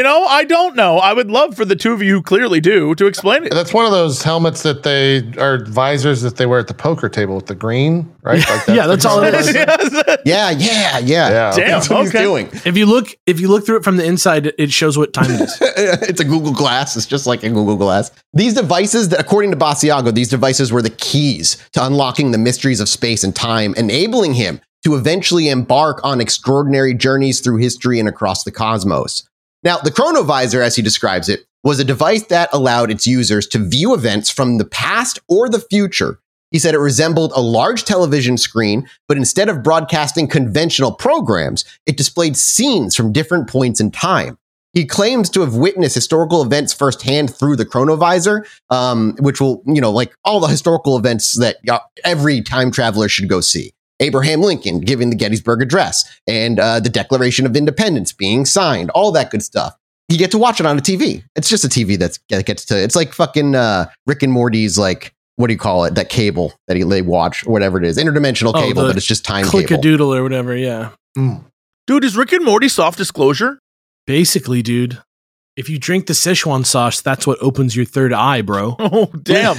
Speaker 4: don't know. I would love for the two of you who clearly do to explain it.
Speaker 2: That's one of those helmets that they are visors that they wear at the poker table with the green, right?
Speaker 3: Like that's all it is.
Speaker 1: Yeah.
Speaker 4: Damn,
Speaker 1: that's what he's doing.
Speaker 3: If you look through it from the inside, it shows what time it is.
Speaker 1: It's a Google Glass. It's just like a Google Glass. These devices, that according to Basiago, these devices were the keys to unlocking the mysteries of space and time, enabling him to eventually embark on extraordinary journeys through history and across the cosmos. Now, the chronovisor, as he describes it, was a device that allowed its users to view events from the past or the future. He said it resembled a large television screen, but instead of broadcasting conventional programs, it displayed scenes from different points in time. He claims to have witnessed historical events firsthand through the chronovisor, which will, like all the historical events that every time traveler should go see. Abraham Lincoln giving the Gettysburg Address and the Declaration of Independence being signed, all that good stuff. You get to watch it on a TV. It's just a TV that gets to, it's like fucking Rick and Morty's, what do you call it? That cable that they watch or whatever it is. Interdimensional cable, but it's just time cable.
Speaker 3: Click-a-doodle or whatever, yeah.
Speaker 4: Dude, is Rick and Morty soft disclosure?
Speaker 3: Basically, dude. If you drink the Szechuan sauce, that's what opens your third eye, bro.
Speaker 4: Oh, damn.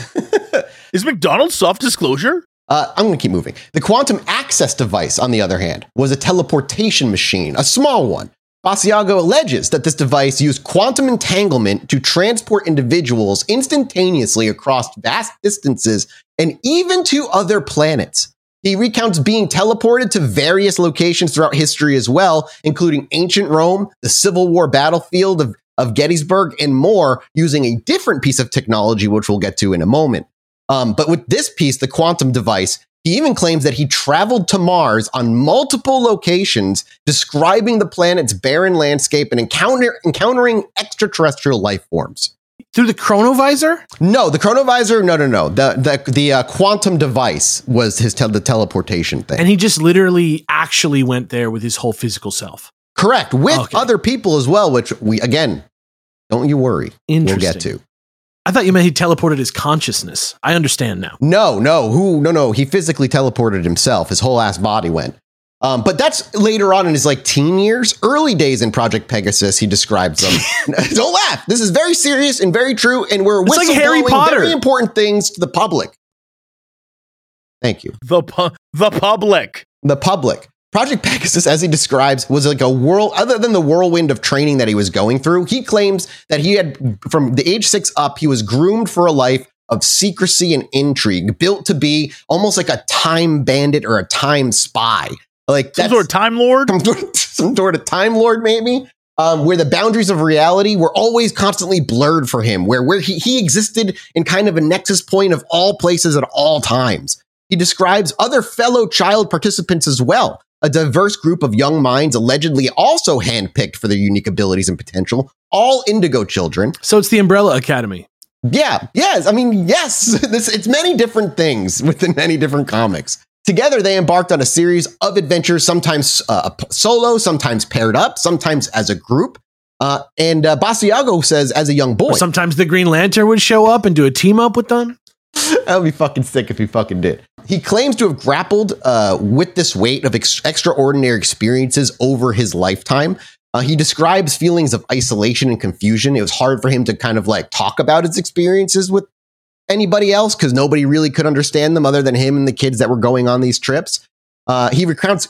Speaker 4: Is McDonald's soft disclosure?
Speaker 1: I'm going to keep moving. The quantum access device, on the other hand, was a teleportation machine, a small one. Basiago alleges that this device used quantum entanglement to transport individuals instantaneously across vast distances and even to other planets. He recounts being teleported to various locations throughout history as well, including ancient Rome, the Civil War battlefield of Gettysburg, and more, using a different piece of technology, which we'll get to in a moment. But with this piece, the quantum device, he even claims that he traveled to Mars on multiple locations, describing the planet's barren landscape and encountering extraterrestrial life forms.
Speaker 3: Through the chronovisor?
Speaker 1: No, the chronovisor, no. The quantum device was the teleportation thing.
Speaker 3: And he just literally actually went there with his whole physical self.
Speaker 1: Correct. With other people as well, which don't you worry. We'll get to.
Speaker 3: I thought you meant he teleported his consciousness. I understand now.
Speaker 1: No. He physically teleported himself. His whole ass body went. But that's later on in his like teen years, early days in Project Pegasus. He describes them. Don't laugh. This is very serious and very true. And we're
Speaker 3: like Harry Potter.
Speaker 1: Very important things to the public. Thank you.
Speaker 4: The public.
Speaker 1: The public. Project Pegasus, as he describes, was like a whirl. Other than the whirlwind of training that he was going through, he claims that he had, from the age 6 up, he was groomed for a life of secrecy and intrigue, built to be almost like a time bandit or a time spy. Like
Speaker 4: some sort of time lord?
Speaker 1: Some sort of time lord, maybe. Where the boundaries of reality were always constantly blurred for him, where he existed in kind of a nexus point of all places at all times. He describes other fellow child participants as well, a diverse group of young minds allegedly also handpicked for their unique abilities and potential, all Indigo children.
Speaker 3: So it's the Umbrella Academy.
Speaker 1: Yeah, yes. I mean, yes, it's many different things within many different comics. Together, they embarked on a series of adventures, sometimes solo, sometimes paired up, sometimes as a group. And Basiago says, as a young boy.
Speaker 3: Or sometimes the Green Lantern would show up and do a team up with them.
Speaker 1: That would be fucking sick if he fucking did. He claims to have grappled with this weight of extraordinary experiences over his lifetime. He describes feelings of isolation and confusion. It was hard for him to kind of like talk about his experiences with anybody else because nobody really could understand them other than him and the kids that were going on these trips. He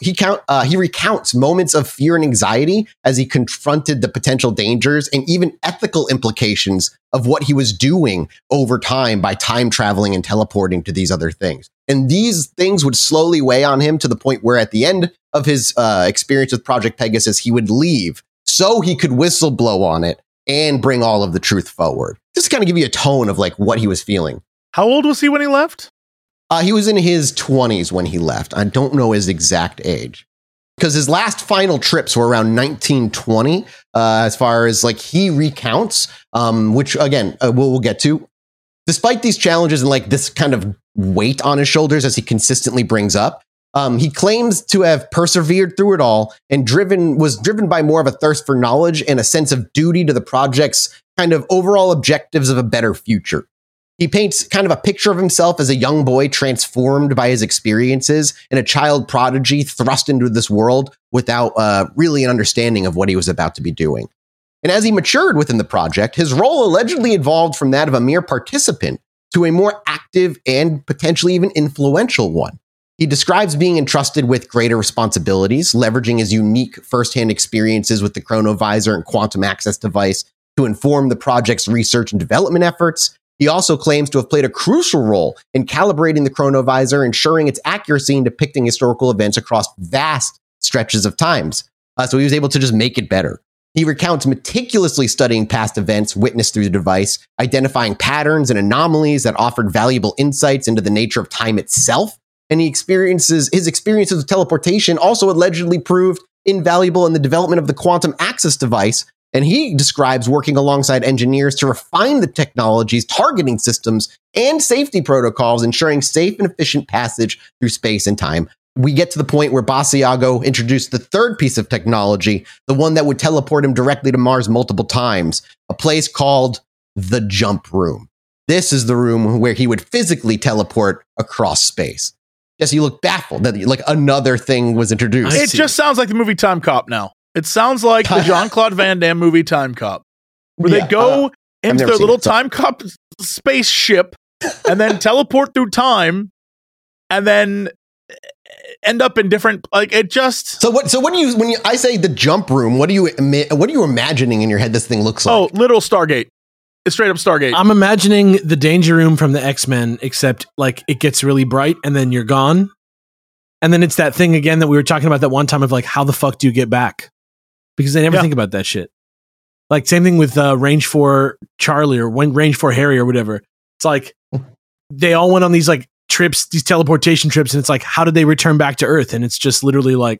Speaker 1: recounts moments of fear and anxiety as he confronted the potential dangers and even ethical implications of what he was doing over time by time traveling and teleporting to these other things. And these things would slowly weigh on him to the point where at the end of his experience with Project Pegasus, he would leave so he could whistleblow on it and bring all of the truth forward. Just to kind of give you a tone of like what he was feeling.
Speaker 4: How old was he when he left?
Speaker 1: He was in his 20s when he left. I don't know his exact age because his last final trips were around 1920. As far as like he recounts, which again, we'll get to. Despite these challenges and like this kind of weight on his shoulders, as he consistently brings up, he claims to have persevered through it all and was driven by more of a thirst for knowledge and a sense of duty to the project's kind of overall objectives of a better future. He paints kind of a picture of himself as a young boy transformed by his experiences and a child prodigy thrust into this world without really an understanding of what he was about to be doing. And as he matured within the project, his role allegedly evolved from that of a mere participant to a more active and potentially even influential one. He describes being entrusted with greater responsibilities, leveraging his unique firsthand experiences with the Chronovisor and quantum access device to inform the project's research and development efforts. He also claims to have played a crucial role in calibrating the Chronovisor, ensuring its accuracy in depicting historical events across vast stretches of times. So he was able to just make it better. He recounts meticulously studying past events witnessed through the device, identifying patterns and anomalies that offered valuable insights into the nature of time itself. And his experiences with teleportation also allegedly proved invaluable in the development of the quantum access device. And he describes working alongside engineers to refine the technology's targeting systems and safety protocols, ensuring safe and efficient passage through space and time. We get to the point where Basiago introduced the third piece of technology, the one that would teleport him directly to Mars multiple times, a place called the Jump Room. This is the room where he would physically teleport across space. Jesse, you look baffled that like another thing was introduced.
Speaker 4: It just sounds like the movie Time Cop now. It sounds like the Jean-Claude Van Damme movie Time Cop, where they go into their little Time Cop spaceship and then teleport through time and then end up in different, like it just.
Speaker 1: So when I say the Jump Room, what are you imagining in your head this thing looks like?
Speaker 4: Oh, literal Stargate. It's straight up Stargate.
Speaker 3: I'm imagining the Danger Room from the X-Men, except like it gets really bright and then you're gone. And then it's that thing again that we were talking about that one time of like, how the fuck do you get back? Because they never think about that shit. Like same thing with Range 4 Charlie or Range 4 Harry or whatever. It's like they all went on these like trips, these teleportation trips, and it's like, how did they return back to Earth? And it's just literally like,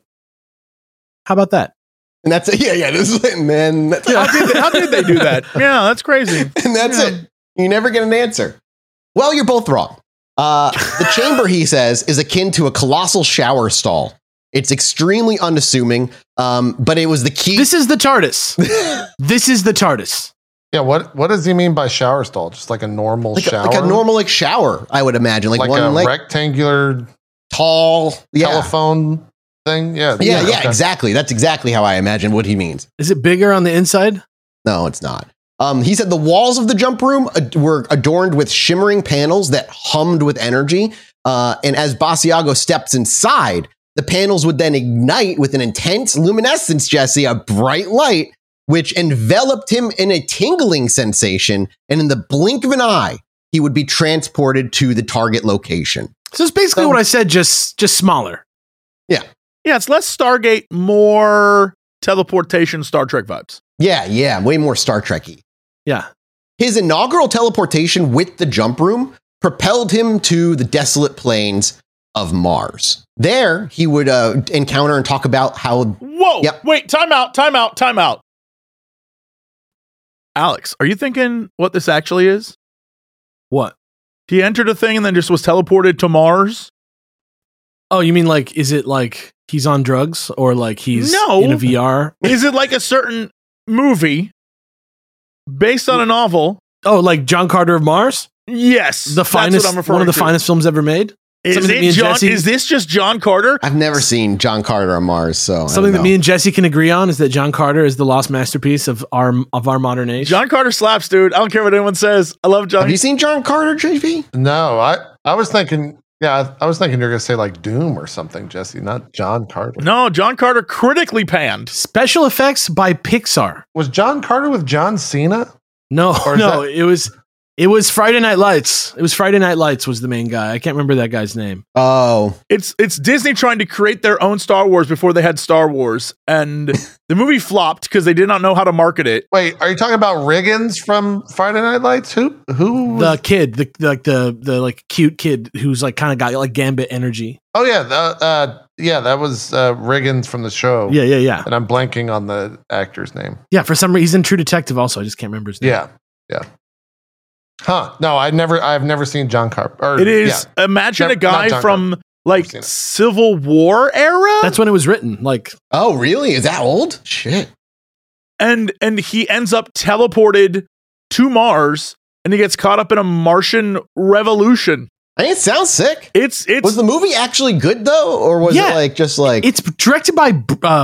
Speaker 3: how about that?
Speaker 1: And that's it. Yeah. This is it, man.
Speaker 4: How did they do that? Yeah, that's crazy.
Speaker 1: And that's it. You never get an answer. Well, you're both wrong. The chamber, he says, is akin to a colossal shower stall. It's extremely unassuming, but it was the key.
Speaker 3: This is the TARDIS. This is the TARDIS.
Speaker 2: Yeah, what does he mean by shower stall? Just like a normal shower?
Speaker 1: Like a normal shower, I would imagine. Like one
Speaker 2: rectangular
Speaker 1: tall
Speaker 2: telephone thing? Yeah.
Speaker 1: Yeah, exactly. That's exactly how I imagine what he means.
Speaker 3: Is it bigger on the inside?
Speaker 1: No, it's not. He said the walls of the jump room were adorned with shimmering panels that hummed with energy. And as Basiago steps inside, the panels would then ignite with an intense luminescence, Jesse, a bright light, which enveloped him in a tingling sensation. And in the blink of an eye, he would be transported to the target location.
Speaker 3: So it's basically what I said, just smaller.
Speaker 1: Yeah.
Speaker 4: Yeah, it's less Stargate, more teleportation Star Trek vibes.
Speaker 1: Yeah, way more Star Trek-y.
Speaker 3: Yeah.
Speaker 1: His inaugural teleportation with the jump room propelled him to the desolate plains of Mars. There, he would encounter and talk about how...
Speaker 4: Whoa! Yep. Wait, time out. Alex, are you thinking what this actually is?
Speaker 3: What?
Speaker 4: He entered a thing and then just was teleported to Mars?
Speaker 3: Oh, you mean like, is it like he's on drugs or like he's in a VR?
Speaker 4: Is it like a certain movie based on a novel?
Speaker 3: Oh, like John Carter of Mars?
Speaker 4: Yes.
Speaker 3: The finest, one of the finest films ever made?
Speaker 4: Is this just John Carter?
Speaker 1: I've never seen John Carter on Mars, so
Speaker 3: something that me and Jesse can agree on is that John Carter is the lost masterpiece of our modern age.
Speaker 4: John Carter slaps, dude. I don't care what anyone says. I love John.
Speaker 1: Have you seen John Carter, JP?
Speaker 2: No, I was thinking. Yeah, I was thinking you're gonna say like Doom or something, Jesse, not John Carter.
Speaker 4: No, John Carter critically panned.
Speaker 3: Special effects by Pixar.
Speaker 2: Was John Carter with John Cena?
Speaker 3: No, it was Friday Night Lights. It was Friday Night Lights was the main guy. I can't remember that guy's name.
Speaker 1: Oh.
Speaker 4: It's Disney trying to create their own Star Wars before they had Star Wars. And the movie flopped because they did not know how to market it.
Speaker 2: Wait, are you talking about Riggins from Friday Night Lights? Who
Speaker 3: the kid, the like cute kid who's like kind of got like Gambit energy.
Speaker 2: Oh yeah, that was Riggins from the show.
Speaker 3: Yeah.
Speaker 2: And I'm blanking on the actor's name.
Speaker 3: Yeah, for some reason he's in True Detective also. I just can't remember his name.
Speaker 2: Yeah. Huh. No, I've never seen John Carter.
Speaker 4: It is imagine a guy from like Civil War era.
Speaker 3: That's when it was written. Like,
Speaker 1: oh really? Is that old? Shit.
Speaker 4: And he ends up teleported to Mars and he gets caught up in a Martian revolution.
Speaker 1: I mean, it sounds sick.
Speaker 4: It's
Speaker 1: was the movie actually good though, or was it like just like
Speaker 3: it's directed by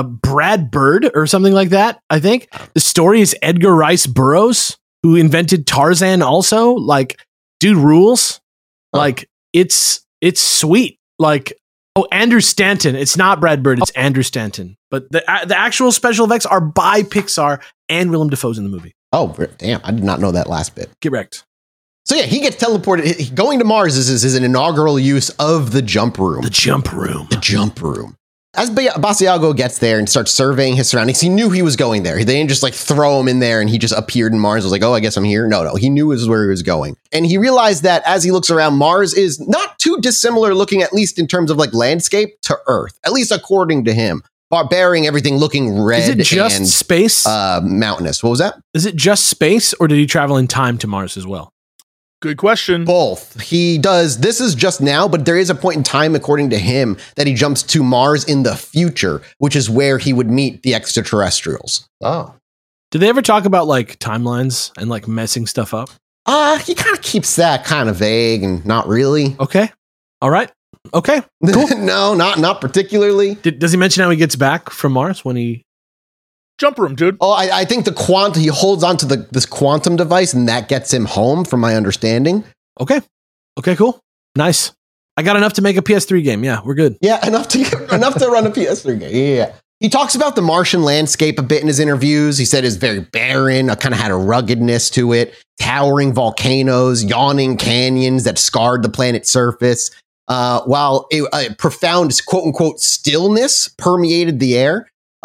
Speaker 3: Brad Bird or something like that? I think the story is Edgar Rice Burroughs, who invented Tarzan. Also, like, dude rules. Like, it's sweet. Like, Andrew Stanton. It's not Brad Bird. It's Andrew Stanton. But the actual special effects are by Pixar, and Willem Dafoe's in the movie.
Speaker 1: Oh damn! I did not know that last bit.
Speaker 3: Get wrecked.
Speaker 1: So yeah, he gets teleported. Going to Mars is an inaugural use of the jump room.
Speaker 3: The jump room. As
Speaker 1: Basiago gets there and starts surveying his surroundings, he knew he was going there. They didn't just like throw him in there and he just appeared in Mars. Was like, oh, I guess I'm here. No, he knew this is where he was going. And he realized that as he looks around, Mars is not too dissimilar looking, at least in terms of like landscape, to Earth, at least according to him. Bearing everything looking red.
Speaker 3: Is it just
Speaker 1: and
Speaker 3: space?
Speaker 1: Mountainous. What was that?
Speaker 3: Is it just space, or did he travel in time to Mars as well?
Speaker 4: Good question.
Speaker 1: Both. He does. This is just now, but there is a point in time, according to him, that he jumps to Mars in the future, which is where he would meet the extraterrestrials.
Speaker 2: Oh.
Speaker 3: Did they ever talk about like timelines and like messing stuff up?
Speaker 1: He kind of keeps that kind of vague and not really.
Speaker 3: Okay. All right. Okay.
Speaker 1: Cool. No, not particularly.
Speaker 3: Does he mention how he gets back from Mars when he...
Speaker 4: Jump room, dude.
Speaker 1: Oh, I think he holds onto this quantum device and that gets him home, from my understanding.
Speaker 3: Okay, cool. Nice. I got enough to make a PS3 game. Yeah, we're good.
Speaker 1: Yeah, enough to run a PS3 game. Yeah. He talks about the Martian landscape a bit in his interviews. He said it's very barren, kind of had a ruggedness to it, towering volcanoes, yawning canyons that scarred the planet's surface, while a profound quote-unquote stillness permeated the air.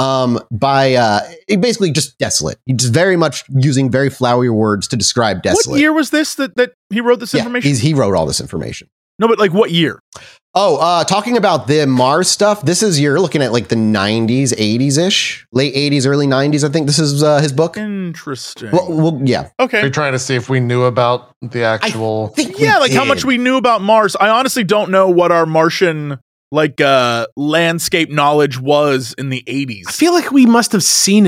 Speaker 1: Basically just desolate. He's very much using very flowery words to describe desolate.
Speaker 4: What year was this that he wrote this information?
Speaker 1: He wrote all this information.
Speaker 4: No, but like what year?
Speaker 1: Talking about the Mars stuff, you're looking at like the 90s, 80s-ish, late 80s, early 90s. I think this is his book.
Speaker 4: Interesting.
Speaker 1: Well, yeah.
Speaker 4: Okay.
Speaker 2: We're trying to see if we knew about the actual...
Speaker 4: how much we knew about Mars. I honestly don't know what our Martian... landscape knowledge was in the 80s.
Speaker 3: I feel like we must have seen it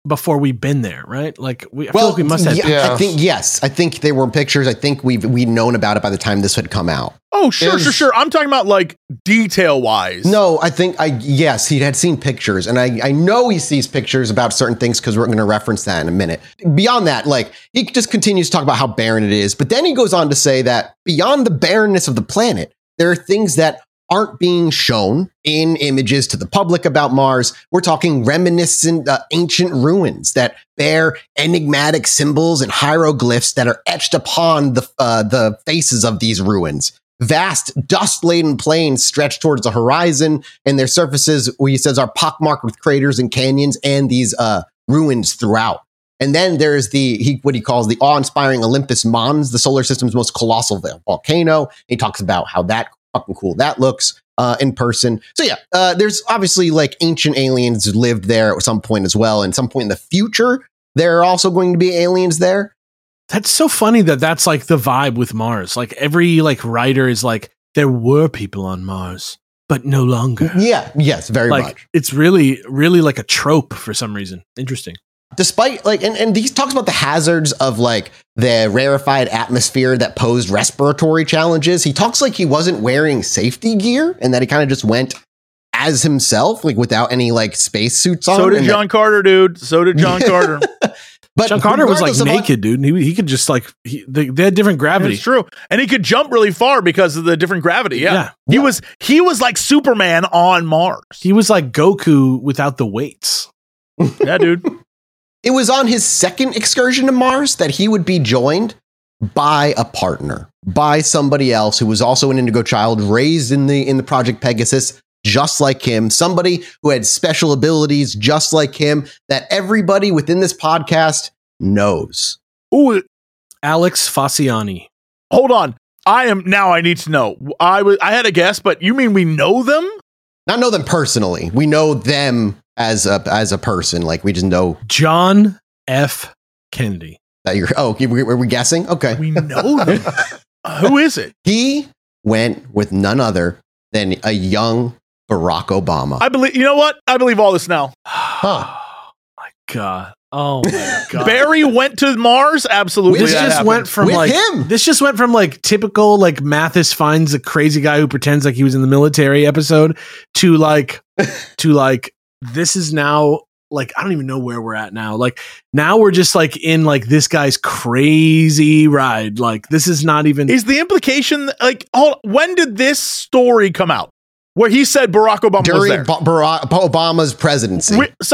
Speaker 3: before we've been there, right? Like, I feel like we must have.
Speaker 1: Yeah. I think yes. I think they were pictures. I think we'd known about it by the time this had come out.
Speaker 4: Oh, sure. I'm talking about like detail wise.
Speaker 1: No, I think yes, he had seen pictures, and I know he sees pictures about certain things because we're going to reference that in a minute. Beyond that, like he just continues to talk about how barren it is, but then he goes on to say that beyond the barrenness of the planet, there are things that aren't being shown in images to the public about Mars. We're talking reminiscent ancient ruins that bear enigmatic symbols and hieroglyphs that are etched upon the faces of these ruins. Vast dust-laden plains stretch towards the horizon, and their surfaces, he says, are pockmarked with craters and canyons and these ruins throughout. And then there's what he calls the awe-inspiring Olympus Mons, the solar system's most colossal volcano. He talks about how that fucking cool that looks in person. So yeah, there's obviously like ancient aliens who lived there at some point as well. And some point in the future, there are also going to be aliens there.
Speaker 3: That's so funny that's like the vibe with Mars. Like every like writer is like, there were people on Mars, but no longer.
Speaker 1: Yeah. Yes. Very much.
Speaker 3: It's really, really like a trope for some reason. Interesting.
Speaker 1: Despite like, and he talks about the hazards of like the rarefied atmosphere that posed respiratory challenges. He talks like he wasn't wearing safety gear and that he kind of just went as himself, like without any like space suits on.
Speaker 4: So did John Carter, dude. So did John Carter.
Speaker 1: But
Speaker 3: John Carter was like naked, dude. And he could just like, they had different gravity.
Speaker 4: It's true. And he could jump really far because of the different gravity. Yeah. He was like Superman on Mars.
Speaker 3: He was like Goku without the weights.
Speaker 4: Yeah, dude.
Speaker 1: It was on his second excursion to Mars that he would be joined by a partner, by somebody else who was also an indigo child raised in the Project Pegasus, just like him, somebody who had special abilities just like him that everybody within this podcast knows.
Speaker 4: Ooh,
Speaker 3: Alex Fasciani.
Speaker 4: Hold on. I need to know. I had a guess, but you mean we know them?
Speaker 1: Not know them personally. We know them as a person. Like we just know
Speaker 3: John F. Kennedy.
Speaker 1: Were we guessing? Okay.
Speaker 4: We know them. Who is it?
Speaker 1: He went with none other than a young Barack Obama.
Speaker 4: I believe, you know what? I believe all this now.
Speaker 3: Huh. Oh my God. Oh my God.
Speaker 4: Barry went to Mars? Absolutely.
Speaker 3: This just went from like typical like Mathis finds a crazy guy who pretends like he was in the military episode to like this is now like I don't even know where we're at now. Like now we're just like in like this guy's crazy ride. Like this is not even.
Speaker 4: Is the implication like when did this story come out? Where he said Barack Obama
Speaker 1: during
Speaker 4: was there.
Speaker 1: Barack Obama's presidency.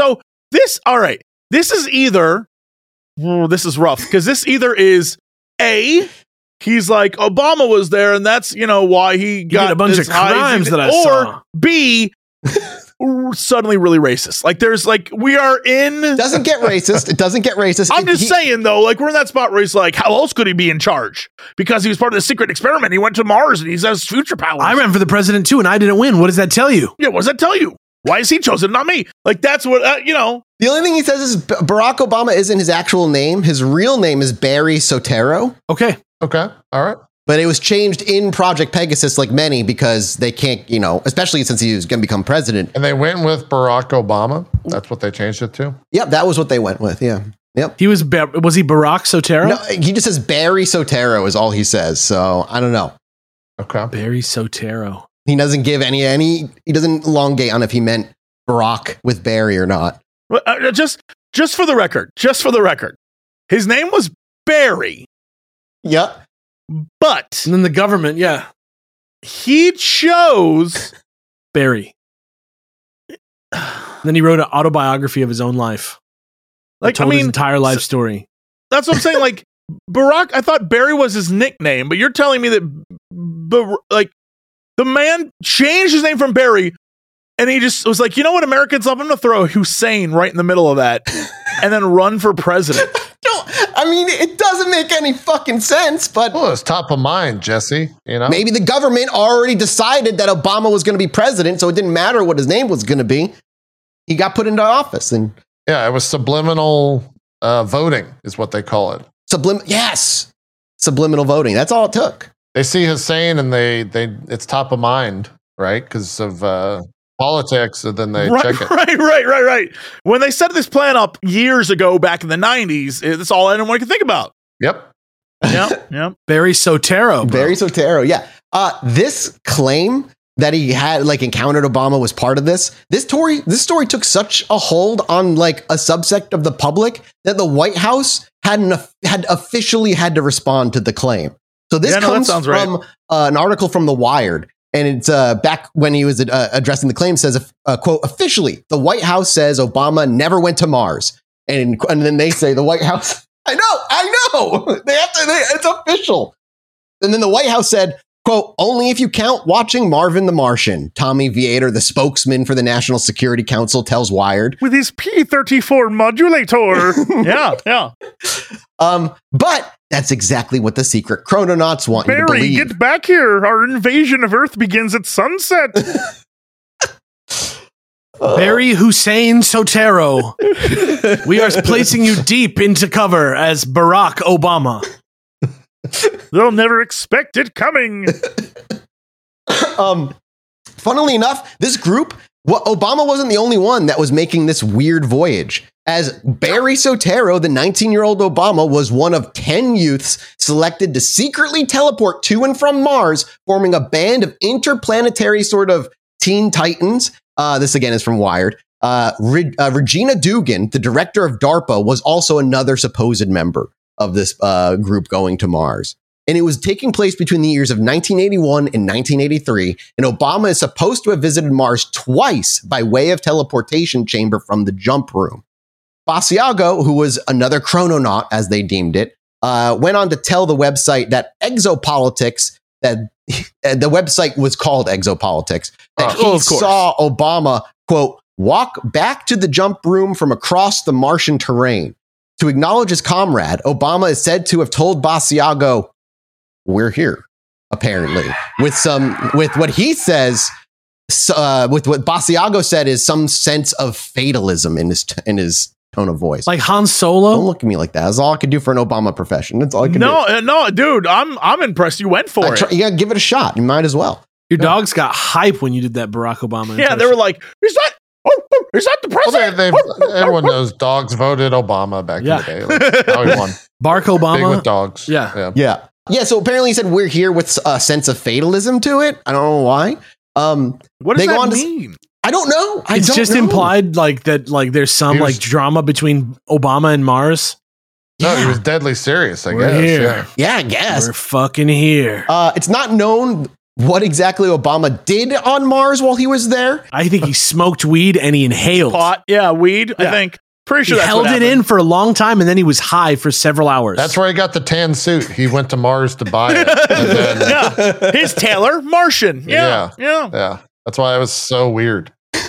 Speaker 4: This is either this is rough because this either is A, he's like Obama was there and that's why he got
Speaker 3: a bunch of crimes that I saw.
Speaker 4: Or B, suddenly really racist. Like there's like we are in
Speaker 1: doesn't get racist. It doesn't get racist.
Speaker 4: I'm just saying though, like we're in that spot where he's like, how else could he be in charge? Because he was part of the secret experiment. He went to Mars and he has future powers.
Speaker 3: I ran for the president too, and I didn't win. What does that tell you?
Speaker 4: Yeah, what does that tell you? Why is he chosen, not me? Like that's what
Speaker 1: The only thing he says is Barack Obama isn't his actual name. His real name is Barry Soetoro.
Speaker 3: Okay.
Speaker 2: All right.
Speaker 1: But it was changed in Project Pegasus, like many, because they can't, especially since he was going to become president.
Speaker 2: And they went with Barack Obama. That's what they changed it to.
Speaker 1: Yep, that was what they went with. Yeah. Yep.
Speaker 3: Was he Barack Soetoro?
Speaker 1: No, he just says Barry Soetoro is all he says. So I don't know.
Speaker 2: Okay.
Speaker 3: Barry Soetoro.
Speaker 1: He doesn't give any. He doesn't elongate on if he meant Barack with Barry or not.
Speaker 4: Just for the record, his name was Barry.
Speaker 1: Yep.
Speaker 3: But and then the government,
Speaker 4: he chose
Speaker 3: Barry. Then he wrote an autobiography of his own life. Like his entire life story.
Speaker 4: That's what I'm saying. Like Barack, I thought Barry was his nickname, but you're telling me that like the man changed his name from Barry, and he just was like, you know what, Americans love? I'm going to throw Hussein right in the middle of that, and then run for president.
Speaker 1: It doesn't make any fucking sense, but
Speaker 2: it's top of mind, Jesse.
Speaker 1: Maybe the government already decided that Obama was going to be president, so it didn't matter what his name was going to be. He got put into office, and
Speaker 2: it was subliminal voting, is what they call it.
Speaker 1: Subliminal voting. That's all it took.
Speaker 2: They see Hussein, and they it's top of mind, right? Because of politics, and then they check it.
Speaker 4: Right. When they set this plan up years ago, back in the 90s, that's all anyone could think about.
Speaker 2: Yep.
Speaker 3: Barry Soetoro.
Speaker 1: Barry Soetoro, yeah. This claim that he had encountered Obama was part of this. This story took such a hold on a subsect of the public that the White House had officially had to respond to the claim. So this comes from an article from The Wired, and it's back when he was addressing the claim. Says, quote, officially, the White House says Obama never went to Mars, and then they say the White House. I know. It's official. And then the White House said, quote, only if you count watching Marvin the Martian. Tommy Vietor, the spokesman for the National Security Council, tells Wired.
Speaker 4: With his P-34 modulator. Yeah.
Speaker 1: But that's exactly what the secret chrononauts want you to
Speaker 4: Barry,
Speaker 1: believe.
Speaker 4: get back here. Our invasion of Earth begins at sunset.
Speaker 3: Barry Hussein Soetoro. We are placing you deep into cover as Barack Obama.
Speaker 4: They'll never expect it coming.
Speaker 1: Funnily enough, this group, Obama wasn't the only one that was making this weird voyage, as Barry Soetoro, the 19-year-old Obama, was one of 10 youths selected to secretly teleport to and from Mars, forming a band of interplanetary sort of teen titans. This again is from Wired. Regina Dugan, the director of DARPA, was also another supposed member of this group going to Mars. And it was taking place between the years of 1981 and 1983. And Obama is supposed to have visited Mars twice by way of teleportation chamber from the jump room. Basiago, who was another chrononaut, as they deemed it, went on to tell the website that Exopolitics, that the website was called Exopolitics, that he saw Obama, quote, walk back to the jump room from across the Martian terrain. To acknowledge his comrade, Obama is said to have told Basiago, we're here, apparently, with what he says, with what Basiago said is some sense of fatalism in his tone of voice.
Speaker 3: Like Han Solo?
Speaker 1: Don't look at me like that. That's all I could do for an Obama profession. That's all I can do.
Speaker 4: No, dude, I'm impressed you went for it.
Speaker 1: You gotta give it a shot. You might as well.
Speaker 3: Your dogs got hype when you did that Barack Obama impression.
Speaker 4: Yeah, they were like, is that the president?
Speaker 2: Well, everyone knows dogs voted Obama back in the day. Like, how he won.
Speaker 3: Barack Obama.
Speaker 2: Big with dogs.
Speaker 3: Yeah.
Speaker 1: So apparently he said we're here with a sense of fatalism to it. I don't know why.
Speaker 4: What does that mean?
Speaker 1: I don't know.
Speaker 3: It's just implied that there's some drama between Obama and Mars.
Speaker 2: No, he was deadly serious, I
Speaker 3: We're
Speaker 2: guess.
Speaker 3: Here.
Speaker 1: Yeah, I guess.
Speaker 3: We're fucking here.
Speaker 1: It's not known what exactly Obama did on Mars while he was there.
Speaker 3: I think he smoked weed and he inhaled.
Speaker 4: Pot. Yeah, weed, I think. Pretty sure
Speaker 3: he held it in for a long time and then he was high for several hours.
Speaker 2: That's where he got the tan suit. He went to Mars to buy it.
Speaker 4: Yeah. His Taylor Martian. Yeah.
Speaker 2: That's why it was so weird.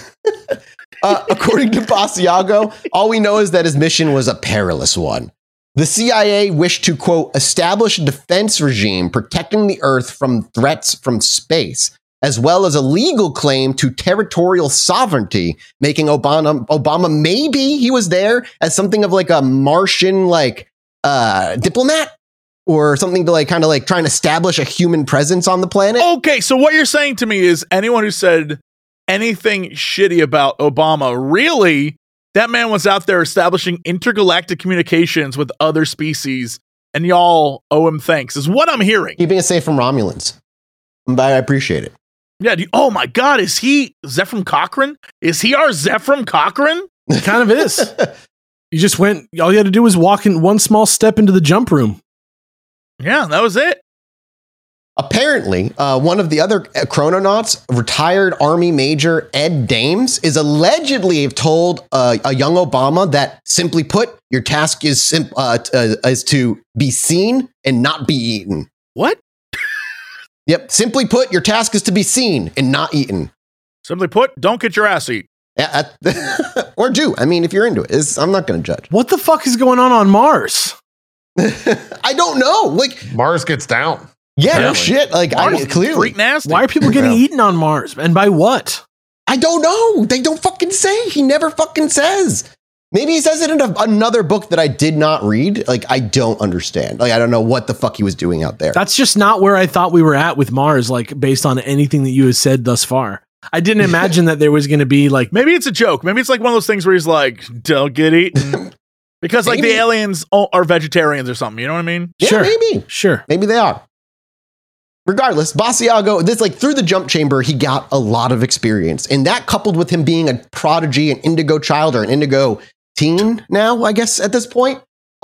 Speaker 1: According to Basiago, all we know is that his mission was a perilous one. The CIA wished to, quote, establish a defense regime protecting the Earth from threats from space, as well as a legal claim to territorial sovereignty, making Obama maybe he was there as something of like a Martian diplomat or something to kind of try and establish a human presence on the planet.
Speaker 4: Okay, so what you're saying to me is anyone who said anything shitty about Obama, really, that man was out there establishing intergalactic communications with other species, and y'all owe him thanks, is what I'm hearing.
Speaker 1: Keeping us safe from Romulans. I appreciate it.
Speaker 4: Yeah. Oh my God. Is he Zephram Cochrane? Is he our Zephram Cochrane?
Speaker 3: It kind of is. You just went, all you had to do was walk in one small step into the jump room.
Speaker 4: Yeah, that was it.
Speaker 1: Apparently, one of the other chrononauts, retired Army Major Ed Dames, is allegedly have told a young Obama that, simply put, your task is to be seen and not be eaten.
Speaker 4: What?
Speaker 1: Yep. Simply put, your task is to be seen and not eaten.
Speaker 4: Simply put, don't get your ass eaten.
Speaker 1: Yeah, or do. I mean, if you're into it, I'm not going to judge.
Speaker 3: What the fuck is going on Mars?
Speaker 1: I don't know.
Speaker 2: Mars gets down.
Speaker 1: Yeah, no shit. Clearly.
Speaker 4: Freak nasty.
Speaker 3: Why are people getting eaten on Mars? And by what?
Speaker 1: I don't know. They don't fucking say. He never fucking says. Maybe he says it in another book that I did not read. I don't understand. I don't know what the fuck he was doing out there.
Speaker 3: That's just not where I thought we were at with Mars, based on anything that you have said thus far. I didn't imagine that there was going to be like...
Speaker 4: Maybe it's a joke. Maybe it's like one of those things where he's like, don't get eaten. Because like the aliens are vegetarians or something. You know what I mean?
Speaker 1: Yeah,
Speaker 3: sure.
Speaker 1: maybe.
Speaker 3: Sure.
Speaker 1: Maybe they are. Regardless, Basiago, through the jump chamber, he got a lot of experience. And that coupled with him being a prodigy, an indigo child or an indigo teen now, I guess, at this point.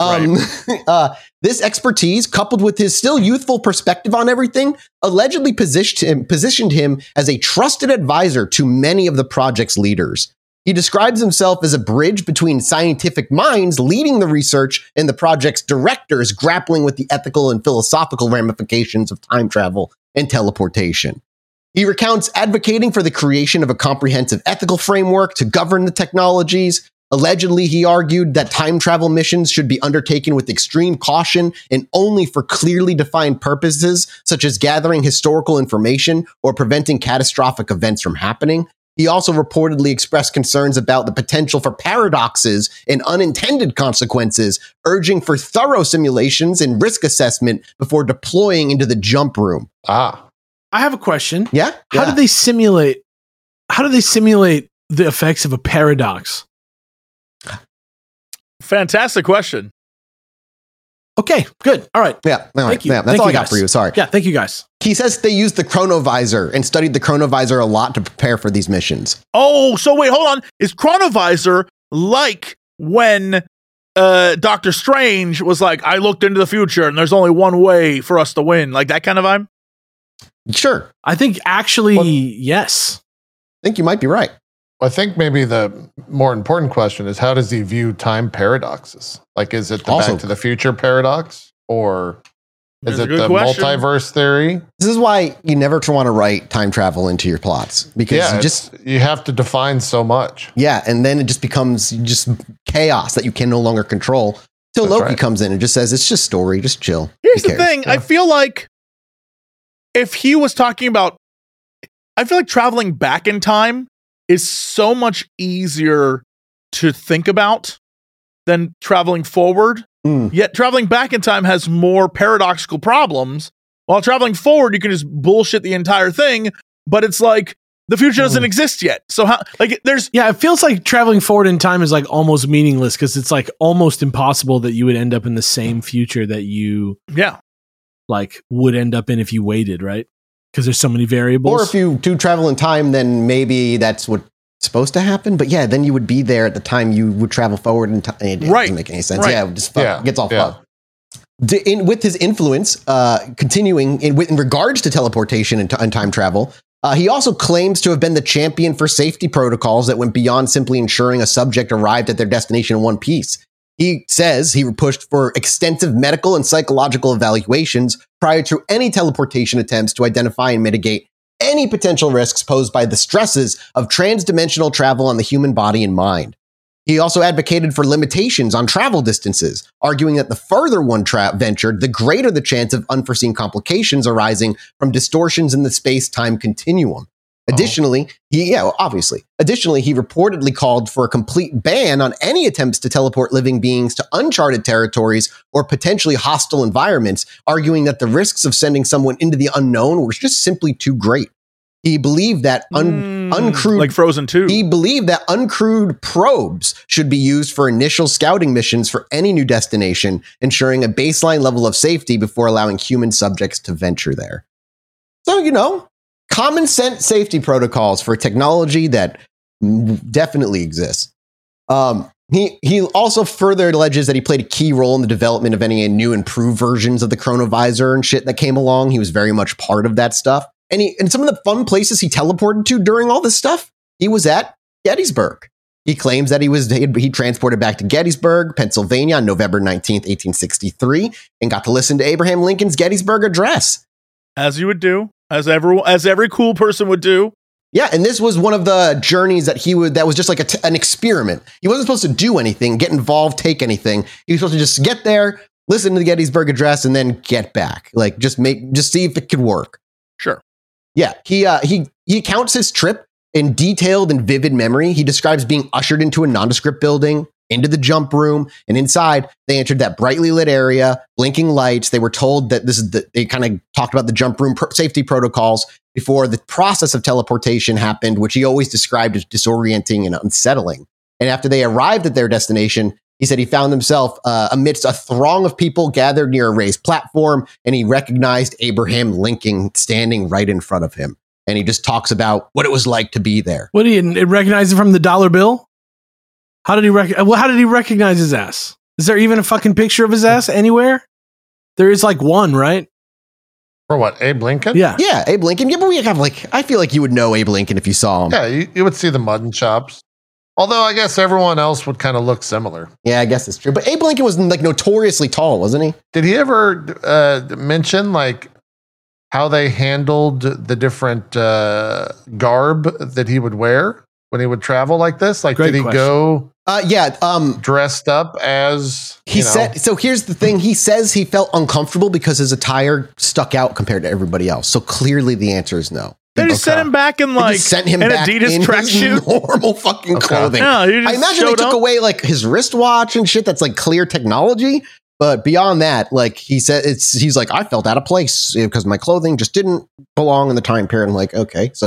Speaker 1: This expertise, coupled with his still youthful perspective on everything, allegedly positioned him as a trusted advisor to many of the project's leaders. He describes himself as a bridge between scientific minds leading the research and the project's directors grappling with the ethical and philosophical ramifications of time travel and teleportation. He recounts advocating for the creation of a comprehensive ethical framework to govern the technologies. Allegedly, he argued that time travel missions should be undertaken with extreme caution and only for clearly defined purposes, such as gathering historical information or preventing catastrophic events from happening. He also reportedly expressed concerns about the potential for paradoxes and unintended consequences, urging for thorough simulations and risk assessment before deploying into the jump room.
Speaker 3: I have a question.
Speaker 1: Yeah?
Speaker 3: How do they simulate the effects of a paradox?
Speaker 4: Fantastic question.
Speaker 3: Okay, good. All right.
Speaker 1: Yeah.
Speaker 3: Thank you.
Speaker 1: Yeah, that's all I got for you. Sorry.
Speaker 3: Yeah, thank you guys.
Speaker 1: He says they used the chronovisor and studied the chronovisor a lot to prepare for these missions.
Speaker 4: Oh, so wait, hold on. Is chronovisor like when Doctor Strange was like, I looked into the future and there's only one way for us to win? Like that kind of vibe?
Speaker 1: Sure.
Speaker 3: I think actually, yes.
Speaker 1: I think you might be right.
Speaker 2: I think maybe the more important question is, how does he view time paradoxes? Like, is it the Back to the Future paradox, or is it the multiverse theory?
Speaker 1: This is why you never want to write time travel into your plots, because
Speaker 2: you have to define so much.
Speaker 1: Yeah, and then it just becomes just chaos that you can no longer control. Till Loki comes in and just says, it's just story, just chill.
Speaker 4: Here's the thing. Yeah. I feel like if he was talking about, I feel like traveling back in time is so much easier to think about than traveling forward. Yet traveling back in time has more paradoxical problems. While traveling forward, you can just bullshit the entire thing, but it's like the future doesn't exist yet. So how, like,
Speaker 3: it feels like traveling forward in time is like almost meaningless, because it's like almost impossible that you would end up in the same future that you like would end up in if you waited, right? Because there's so many variables.
Speaker 1: Or if you do travel in time, then maybe that's what's supposed to happen. But yeah, then you would be there at the time you would travel forward in time. It doesn't make any sense. Yeah, it just gets all fucked. With his influence, continuing in regards to teleportation and time travel, he also claims to have been the champion for safety protocols that went beyond simply ensuring a subject arrived at their destination in one piece. He says he pushed for extensive medical and psychological evaluations prior to any teleportation attempts to identify and mitigate any potential risks posed by the stresses of transdimensional travel on the human body and mind. He also advocated for limitations on travel distances, arguing that the further one ventured, the greater the chance of unforeseen complications arising from distortions in the space-time continuum. Additionally, he reportedly called for a complete ban on any attempts to teleport living beings to uncharted territories or potentially hostile environments, arguing that the risks of sending someone into the unknown were just simply too great. He believed that uncrewed,
Speaker 4: like Frozen 2.
Speaker 1: He believed that uncrewed probes should be used for initial scouting missions for any new destination, ensuring a baseline level of safety before allowing human subjects to venture there. So, common sense safety protocols for technology that definitely exists. He also further alleges that he played a key role in the development of any new improved versions of the chronovisor and shit that came along. He was very much part of that stuff. And some of the fun places he teleported to during all this stuff, he was at Gettysburg. He claims that he transported back to Gettysburg, Pennsylvania on November 19th, 1863, and got to listen to Abraham Lincoln's Gettysburg Address.
Speaker 4: As you would do. As every cool person would do.
Speaker 1: Yeah, and this was one of the journeys that that was just like an experiment. He wasn't supposed to do anything, get involved, take anything. He was supposed to just get there, listen to the Gettysburg Address, and then get back. Like, just see if it could work.
Speaker 4: Sure.
Speaker 1: Yeah, he accounts his trip in detailed and vivid memory. He describes being ushered into a nondescript building, into the jump room. And inside, they entered that brightly lit area, blinking lights. They were told that they kind of talked about the jump room safety protocols before the process of teleportation happened, which he always described as disorienting and unsettling. And after they arrived at their destination, he said he found himself amidst a throng of people gathered near a raised platform, and he recognized Abraham Lincoln standing right in front of him. And he just talks about what it was like to be there.
Speaker 3: What, he recognize him from the dollar bill? How did he recognize his ass? Is there even a fucking picture of his ass anywhere? There is like one, right?
Speaker 2: For what, Abe Lincoln?
Speaker 3: Yeah,
Speaker 1: Abe Lincoln. Yeah, but we have I feel like you would know Abe Lincoln if you saw him.
Speaker 2: Yeah, you would see the mutton chops. Although I guess everyone else would kind of look similar.
Speaker 1: Yeah, I guess it's true. But Abe Lincoln was like notoriously tall, wasn't he?
Speaker 2: Did he ever mention like how they handled the different garb that he would wear when he would travel like this? Like,
Speaker 3: Great
Speaker 2: did he
Speaker 3: question.
Speaker 2: go dressed up as
Speaker 1: he said? So here's the thing. He says he felt uncomfortable because his attire stuck out compared to everybody else. So clearly the answer is no.
Speaker 4: They just sent him back in like
Speaker 1: sent him
Speaker 4: an
Speaker 1: back
Speaker 4: Adidas
Speaker 1: in
Speaker 4: tracksuit,
Speaker 1: normal fucking clothing.
Speaker 4: Yeah,
Speaker 1: I imagine they took away like his wristwatch and shit. That's like clear technology. But beyond that, like he said, he's like, I felt out of place because my clothing just didn't belong in the time period. I'm like,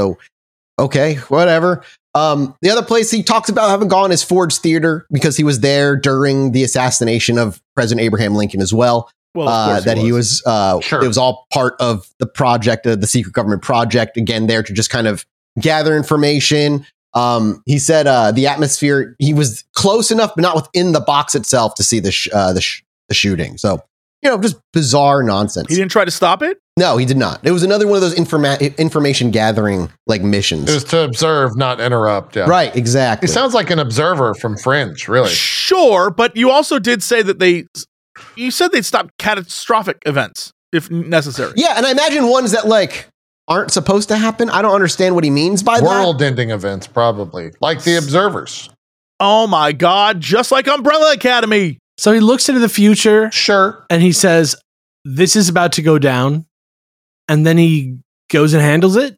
Speaker 1: okay, whatever. The other place he talks about having gone is Ford's Theater because he was there during the assassination of President Abraham Lincoln as well.
Speaker 4: Well,
Speaker 1: that he was,
Speaker 2: sure.
Speaker 1: It was all part of the project, the secret government project. Again, there to just kind of gather information. He said the atmosphere, he was close enough, but not within the box itself to see the shooting. So, just bizarre nonsense.
Speaker 4: He didn't try to stop it?
Speaker 1: No, he did not. It was another one of those information gathering like missions.
Speaker 2: It was to observe, not interrupt. Yeah.
Speaker 1: Right, exactly.
Speaker 2: He sounds like an observer from Fringe, really.
Speaker 4: Sure, but you also did say that you said they'd stop catastrophic events if necessary.
Speaker 1: Yeah, and I imagine ones that like aren't supposed to happen. I don't understand what he means by that.
Speaker 2: World-ending events, probably. Like the observers.
Speaker 4: Oh my God, just like Umbrella Academy.
Speaker 3: So he looks into the future.
Speaker 2: Sure.
Speaker 3: And he says, this is about to go down. And then he goes and handles it.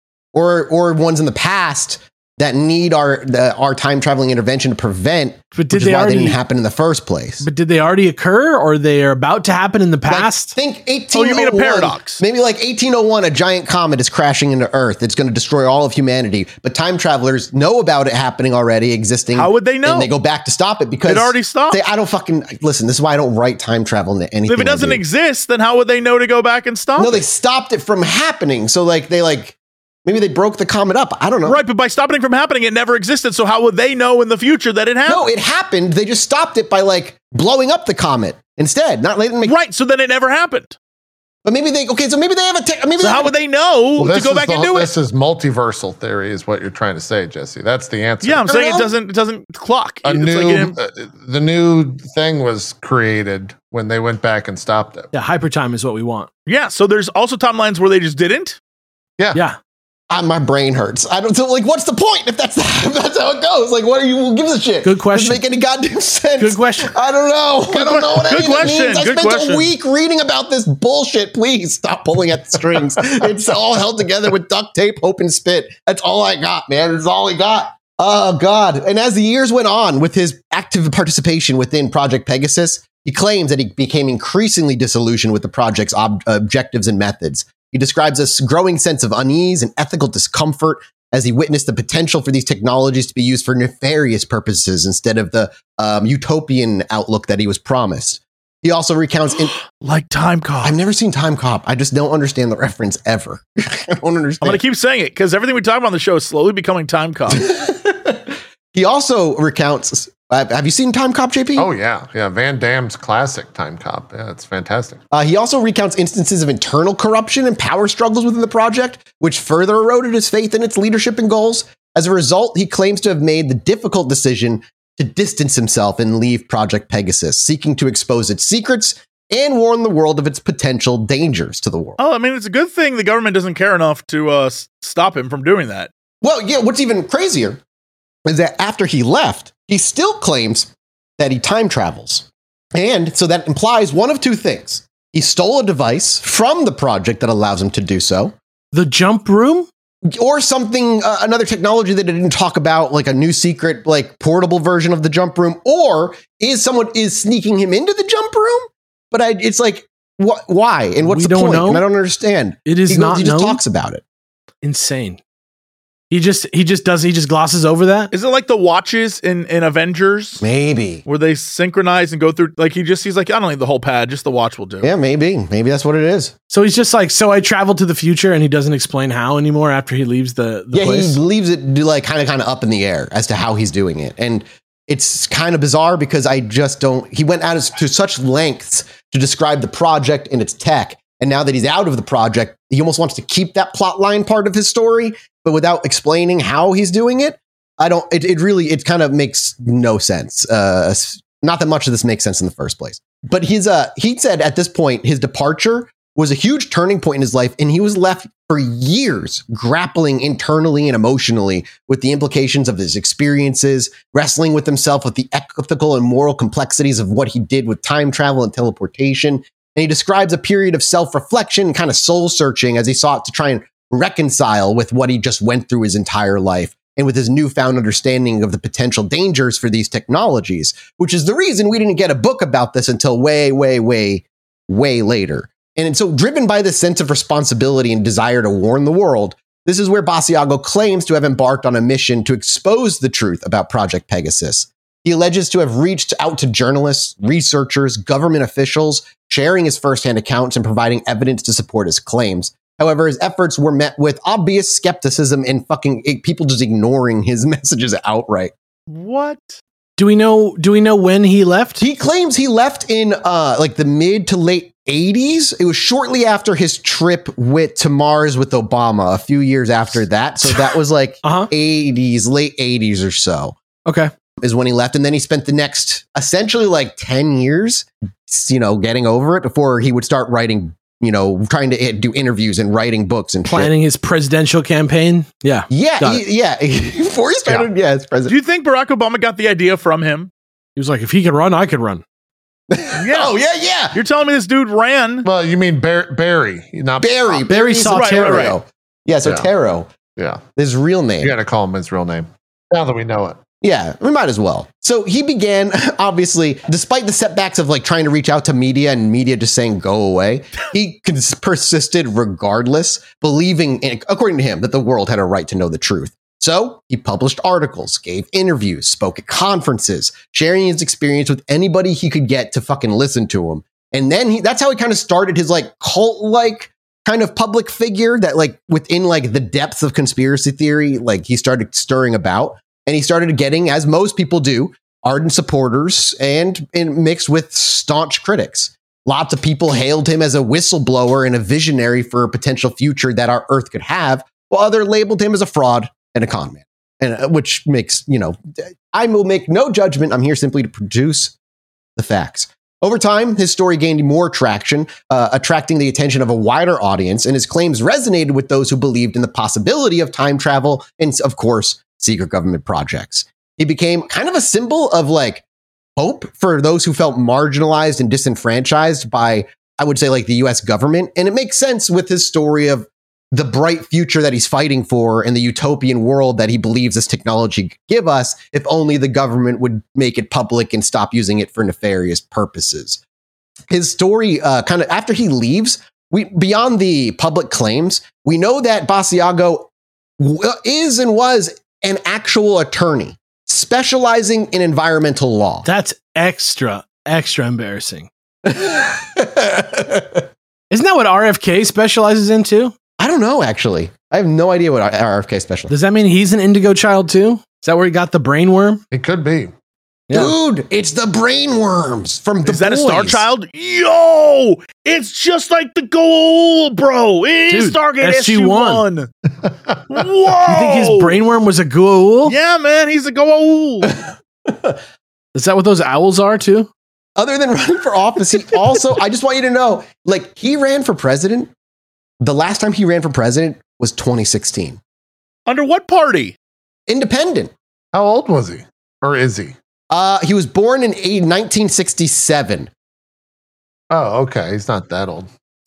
Speaker 1: Or ones in the past that need our time traveling intervention to prevent,
Speaker 3: but
Speaker 1: which is why they didn't happen in the first place.
Speaker 3: But did they already occur, or they are about to happen in the past?
Speaker 1: Like, think 1801.
Speaker 4: Oh, you mean a paradox?
Speaker 1: Maybe like 1801, a giant comet is crashing into Earth. It's going to destroy all of humanity. But time travelers know about it happening already, existing.
Speaker 4: How would they know?
Speaker 1: And they go back to stop it because
Speaker 4: it already stopped.
Speaker 1: I don't fucking listen. This is why I don't write time travel into anything.
Speaker 4: If it doesn't exist, then how would they know to go back and stop?
Speaker 1: No, they stopped it from happening. So maybe they broke the comet up. I don't know.
Speaker 4: Right, but by stopping it from happening, it never existed. So how would they know in the future that it happened?
Speaker 1: No, it happened. They just stopped it by blowing up the comet instead.
Speaker 4: Right, so then it never happened.
Speaker 1: But maybe they have a
Speaker 4: so how would they know to go back and do it?
Speaker 2: This is multiversal theory, is what you're trying to say, Jesse. That's the answer.
Speaker 4: Yeah, I'm saying it doesn't clock.
Speaker 2: The new thing was created when they went back and stopped it.
Speaker 3: Yeah, hypertime is what we want.
Speaker 4: Yeah, so there's also timelines where they just didn't.
Speaker 3: Yeah.
Speaker 1: My brain hurts. I don't. So what's the point if that's how it goes? Like, what are you? Who gives a shit?
Speaker 3: Good question.
Speaker 1: Doesn't make any goddamn sense.
Speaker 3: Good question.
Speaker 1: I don't know. I don't know what any of it means. I spent a week reading about this bullshit. Please stop pulling at the strings. It's all held together with duct tape, hope, and spit. That's all I got, man. That's all I got. Oh God! And as the years went on, with his active participation within Project Pegasus, he claims that he became increasingly disillusioned with the project's objectives and methods. He describes a growing sense of unease and ethical discomfort as he witnessed the potential for these technologies to be used for nefarious purposes instead of the utopian outlook that he was promised. He also recounts...
Speaker 4: like Time Cop.
Speaker 1: I've never seen Time Cop. I just don't understand the reference ever. I don't understand.
Speaker 4: I'm going to keep saying it because everything we talk about on the show is slowly becoming Time Cop.
Speaker 1: He also recounts... have you seen Time Cop, JP?
Speaker 2: Oh, yeah. Yeah, Van Damme's classic Time Cop. Yeah, it's fantastic.
Speaker 1: He also recounts instances of internal corruption and power struggles within the project, which further eroded his faith in its leadership and goals. As a result, he claims to have made the difficult decision to distance himself and leave Project Pegasus, seeking to expose its secrets and warn the world of its potential dangers to the world.
Speaker 4: Oh, I mean, it's a good thing the government doesn't care enough to stop him from doing that.
Speaker 1: Well, yeah, what's even crazier is that after he left, he still claims that he time travels. And so that implies one of two things. He stole a device from the project that allows him to do so.
Speaker 3: The jump room?
Speaker 1: or something, another technology that it didn't talk about, like a new secret, like portable version of the jump room, or is someone sneaking him into the jump room? But it's like, why? And what's the point? And I don't understand.
Speaker 3: It is not.
Speaker 1: He just talks about it.
Speaker 3: Insane. He just glosses over that.
Speaker 4: Is it like the watches in Avengers?
Speaker 1: Maybe.
Speaker 4: Where they synchronize and go through, like he's like, I don't need the whole pad, just the watch will do.
Speaker 1: Yeah, maybe that's what it is.
Speaker 3: So he's just like, so I traveled to the future, and he doesn't explain how anymore after he leaves the place.
Speaker 1: He leaves it like kind of up in the air as to how he's doing it. And it's kind of bizarre because he went out to such lengths to describe the project and its tech. And now that he's out of the project, he almost wants to keep that plot line part of his story, but without explaining how he's doing it. It kind of makes no sense. Not that much of this makes sense in the first place. But he said at this point, his departure was a huge turning point in his life, and he was left for years grappling internally and emotionally with the implications of his experiences, wrestling with himself with the ethical and moral complexities of what he did with time travel and teleportation. And he describes a period of self-reflection and kind of soul-searching as he sought to try and reconcile with what he just went through his entire life and with his newfound understanding of the potential dangers for these technologies, which is the reason we didn't get a book about this until way, way, way, way later. And so driven by this sense of responsibility and desire to warn the world, this is where Basiago claims to have embarked on a mission to expose the truth about Project Pegasus. He alleges to have reached out to journalists, researchers, government officials, sharing his firsthand accounts and providing evidence to support his claims. However, his efforts were met with obvious skepticism and people just ignoring his messages outright.
Speaker 4: What?
Speaker 3: Do we know when he left?
Speaker 1: He claims he left in like the mid to late 80s. It was shortly after his trip to Mars with Obama, a few years after that. So that was like 80s, late 80s or so.
Speaker 3: Okay.
Speaker 1: Is when he left. And then he spent the next essentially like 10 years, getting over it before he would start writing, trying to do interviews and writing books and
Speaker 3: planning his presidential campaign. Yeah.
Speaker 1: Before he started, as president.
Speaker 4: Do you think Barack Obama got the idea from him?
Speaker 3: He was like, if he could run, I could run.
Speaker 4: Yeah.
Speaker 1: Oh, yeah.
Speaker 4: You're telling me this dude ran?
Speaker 2: Well, you mean Barry, not
Speaker 1: Barry. Barry Soetoro. Right. Yeah, Soetoro.
Speaker 2: Yeah.
Speaker 1: His real name.
Speaker 2: You got to call him his real name. Now that we know it.
Speaker 1: Yeah, we might as well. So he began, obviously, despite the setbacks of like trying to reach out to media and media just saying, go away, he persisted regardless, believing, according to him, that the world had a right to know the truth. So he published articles, gave interviews, spoke at conferences, sharing his experience with anybody he could get to fucking listen to him. And then that's how he kind of started his like cult-like kind of public figure that like within like the depths of conspiracy theory, like he started stirring about. And he started getting, as most people do, ardent supporters and mixed with staunch critics. Lots of people hailed him as a whistleblower and a visionary for a potential future that our Earth could have, while others labeled him as a fraud and a con man. And which makes, I will make no judgment. I'm here simply to produce the facts. Over time, his story gained more traction, attracting the attention of a wider audience, and his claims resonated with those who believed in the possibility of time travel and, of course, secret government projects. He became kind of a symbol of like hope for those who felt marginalized and disenfranchised by, I would say, like the US government. And it makes sense with his story of the bright future that he's fighting for and the utopian world that he believes this technology could give us if only the government would make it public and stop using it for nefarious purposes. His story kind of after he leaves, beyond the public claims, we know that Basiago is and was an actual attorney specializing in environmental law.
Speaker 3: That's extra embarrassing. Isn't that what RFK specializes in too?
Speaker 1: I don't know, actually. I have no idea what RFK specializes.
Speaker 3: Does that mean he's an indigo child too? Is that where he got the brainworm?
Speaker 2: It could be.
Speaker 1: Yeah. Dude, it's the brainworms from the
Speaker 4: Is that
Speaker 1: boys.
Speaker 4: A Star Child? Yo! It's just like the Goa'uld, bro. It is Stargate SG-1. Whoa!
Speaker 3: You think his brainworm was a Goa'uld?
Speaker 4: Yeah, man, he's a Goa'uld.
Speaker 3: Is that what those owls are too?
Speaker 1: Other than running for office, he also, I just want you to know, like, he ran for president. The last time he ran for president was 2016.
Speaker 4: Under what party?
Speaker 1: Independent.
Speaker 2: How old was he? Or is he?
Speaker 1: He was born in 1967.
Speaker 2: Oh, okay. He's not that old.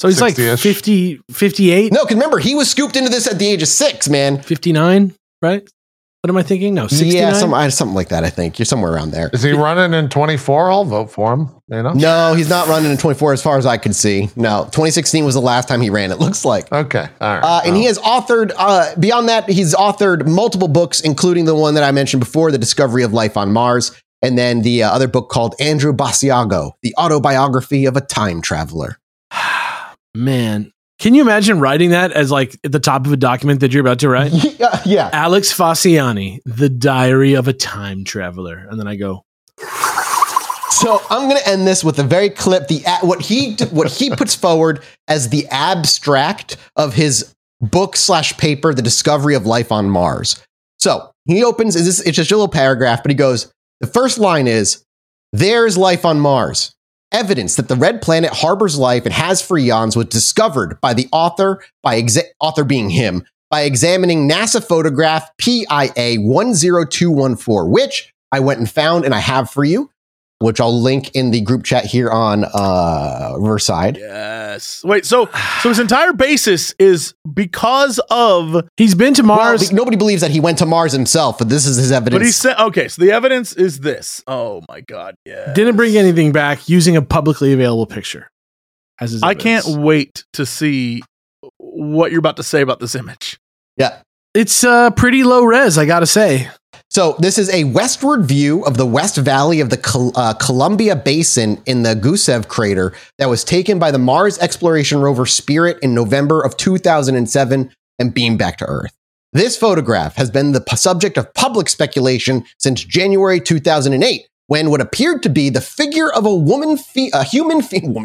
Speaker 3: So he's like 50, 58?
Speaker 1: No, because remember, he was scooped into this at the age of 6, man.
Speaker 3: 59, right? What am I thinking? No, 69?
Speaker 1: Yeah, something like that, I think. You're somewhere around there.
Speaker 2: Is he running in 24? I'll vote for him. You know?
Speaker 1: No, he's not running in 24 as far as I could see. No, 2016 was the last time he ran, it looks like.
Speaker 2: Okay, all right.
Speaker 1: And he has authored, beyond that, he's authored multiple books, including the one that I mentioned before, The Discovery of Life on Mars, and then the other book called Andrew Basiago, The Autobiography of a Time Traveler.
Speaker 3: Man. Can you imagine writing that as like at the top of a document that you're about to write?
Speaker 1: Yeah.
Speaker 3: Alex Fasciani, The Diary of a Time Traveler. And then I go.
Speaker 1: So I'm going to end this with a very clip, what he puts forward as the abstract of his book/paper, The Discovery of Life on Mars. So he opens, it's just a little paragraph, but he goes, the first line is, there's life on Mars. Evidence that the red planet harbors life and has for eons was discovered by the author, author being him, by examining NASA photograph PIA 10214, which I went and found and I have for you, which I'll link in the group chat here on Riverside.
Speaker 4: Yes. Wait, so his entire basis is because of
Speaker 3: he's been to Mars.
Speaker 1: Well, nobody believes that he went to Mars himself, but this is his evidence.
Speaker 4: But he said, okay, so the evidence is this. Oh my God, yeah.
Speaker 3: Didn't bring anything back using a publicly available picture as his evidence.
Speaker 4: I can't wait to see what you're about to say about this image.
Speaker 1: Yeah.
Speaker 3: It's pretty low res, I gotta say.
Speaker 1: So this is a westward view of the West Valley of the Columbia Basin in the Gusev crater that was taken by the Mars exploration rover Spirit in November of 2007 and beamed back to Earth. This photograph has been the subject of public speculation since January 2008, when what appeared to be the figure of a human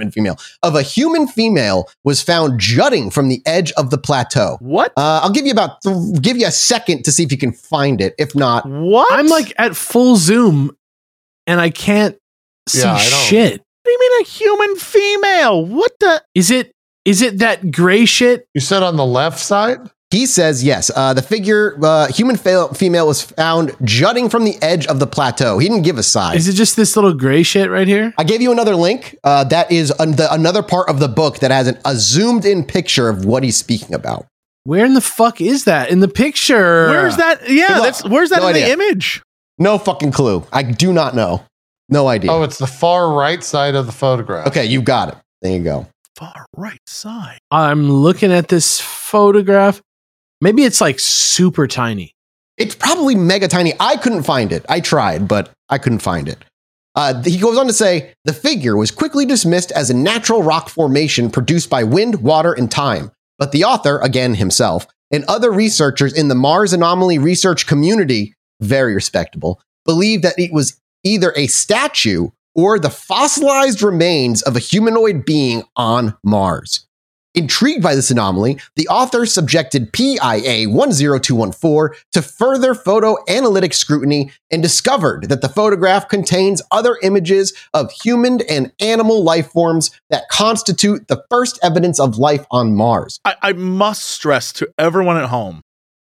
Speaker 1: female was found jutting from the edge of the plateau.
Speaker 4: What?
Speaker 1: I'll give you a second to see if you can find it. If not,
Speaker 4: what?
Speaker 3: I'm like at full zoom and I can't see shit.
Speaker 4: What do you mean a human female? What the?
Speaker 3: Is it that gray shit?
Speaker 2: You said on the left side?
Speaker 1: He says yes. The figure, human female, was found jutting from the edge of the plateau. He didn't give a size.
Speaker 3: Is it just this little gray shit right here?
Speaker 1: I gave you another link. That is another part of the book that has a zoomed in picture of what he's speaking about.
Speaker 3: Where in the fuck is that in the picture?
Speaker 4: Where's that? Yeah, where's that in the image?
Speaker 1: No fucking clue. I do not know. No idea.
Speaker 2: Oh, it's the far right side of the photograph.
Speaker 1: Okay, you got it. There you go.
Speaker 4: Far right side.
Speaker 3: I'm looking at this photograph. Maybe it's like super tiny.
Speaker 1: It's probably mega tiny. I couldn't find it. I tried, but I couldn't find it. He goes on to say, the figure was quickly dismissed as a natural rock formation produced by wind, water, and time. But the author, again himself, and other researchers in the Mars anomaly research community, very respectable, believe that it was either a statue or the fossilized remains of a humanoid being on Mars. Intrigued by this anomaly, the author subjected PIA 10214 to further photo analytic scrutiny and discovered that the photograph contains other images of human and animal life forms that constitute the first evidence of life on Mars.
Speaker 4: I must stress to everyone at home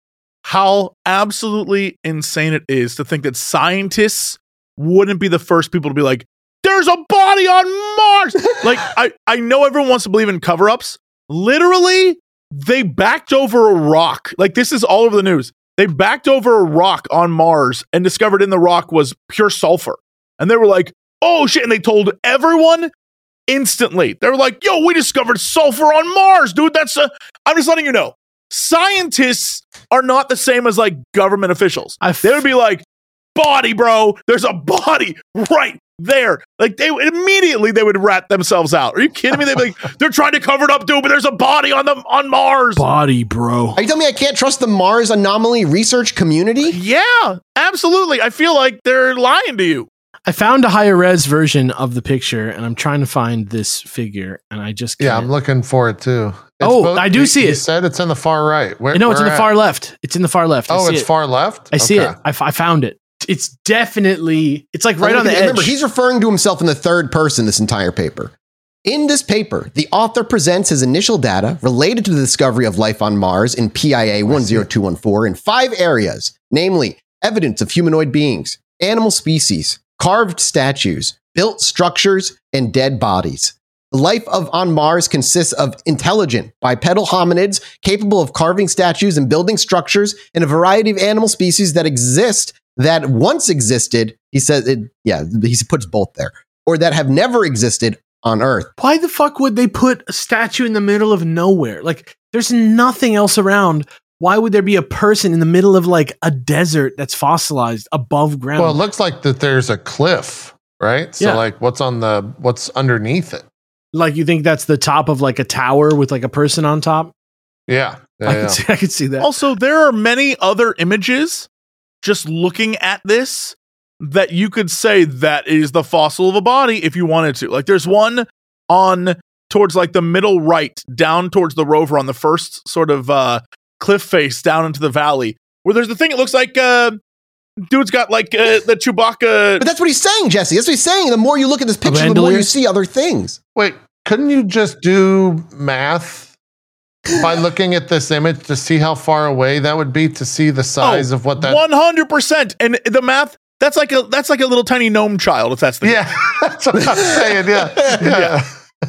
Speaker 4: how absolutely insane it is to think that scientists wouldn't be the first people to be like, there's a body on Mars! Like, I know everyone wants to believe in cover-ups. Literally, they backed over a rock. Like, this is all over the news. They backed over a rock on Mars and discovered in the rock was pure sulfur. And they were like, oh shit. And they told everyone instantly. They were like, yo, we discovered sulfur on Mars, dude. I'm just letting you know. Scientists are not the same as like government officials. They would be like, body, bro. There's a body right there. Like they would rat themselves out. Are you kidding me? They'd be like, they're trying to cover it up, dude, but there's a body on Mars.
Speaker 3: Body, bro.
Speaker 1: Are you telling me I can't trust the Mars anomaly research community?
Speaker 4: Yeah, absolutely. I feel like they're lying to you.
Speaker 3: I found a higher res version of the picture and I'm trying to find this figure and I just can't.
Speaker 2: Yeah, I'm looking for it too.
Speaker 3: I do see it.
Speaker 2: You said it's in the far right.
Speaker 3: No, it's in the far left. It's in the far left.
Speaker 2: Oh, it's far left?
Speaker 3: I see it. I found it. It's definitely, it's like right on the edge.
Speaker 1: Remember, he's referring to himself in the third person this entire paper. In this paper, the author presents his initial data related to the discovery of life on Mars in PIA 10214 in 5 areas, namely evidence of humanoid beings, animal species, carved statues, built structures, and dead bodies. Life on Mars consists of intelligent, bipedal hominids capable of carving statues and building structures, and a variety of animal species that once existed. He says he puts both there, or that have never existed on Earth.
Speaker 3: Why the fuck would they put a statue in the middle of nowhere? Like, there's nothing else around. Why would there be a person in the middle of like a desert that's fossilized above ground?
Speaker 2: Well, it looks like that there's a cliff, right? So like what's underneath it?
Speaker 3: Like, you think that's the top of like a tower with like a person on top?
Speaker 2: Yeah.
Speaker 3: I could see that.
Speaker 4: Also, there are many other images just looking at this that you could say that is the fossil of a body if you wanted to. Like, there's one on towards like the middle right, down towards the rover on the first sort of cliff face down into the valley, where there's the thing. It looks like dude's got like the Chewbacca.
Speaker 1: But that's what he's saying, Jesse. That's what he's saying. The more you look at this picture, the more you see other things.
Speaker 2: Wait, couldn't you just do math by looking at this image to see how far away that would be to see the size of what that?
Speaker 4: 100%. And the math. That's like a little tiny gnome child, if that's the
Speaker 2: case. That's what I'm saying. Yeah.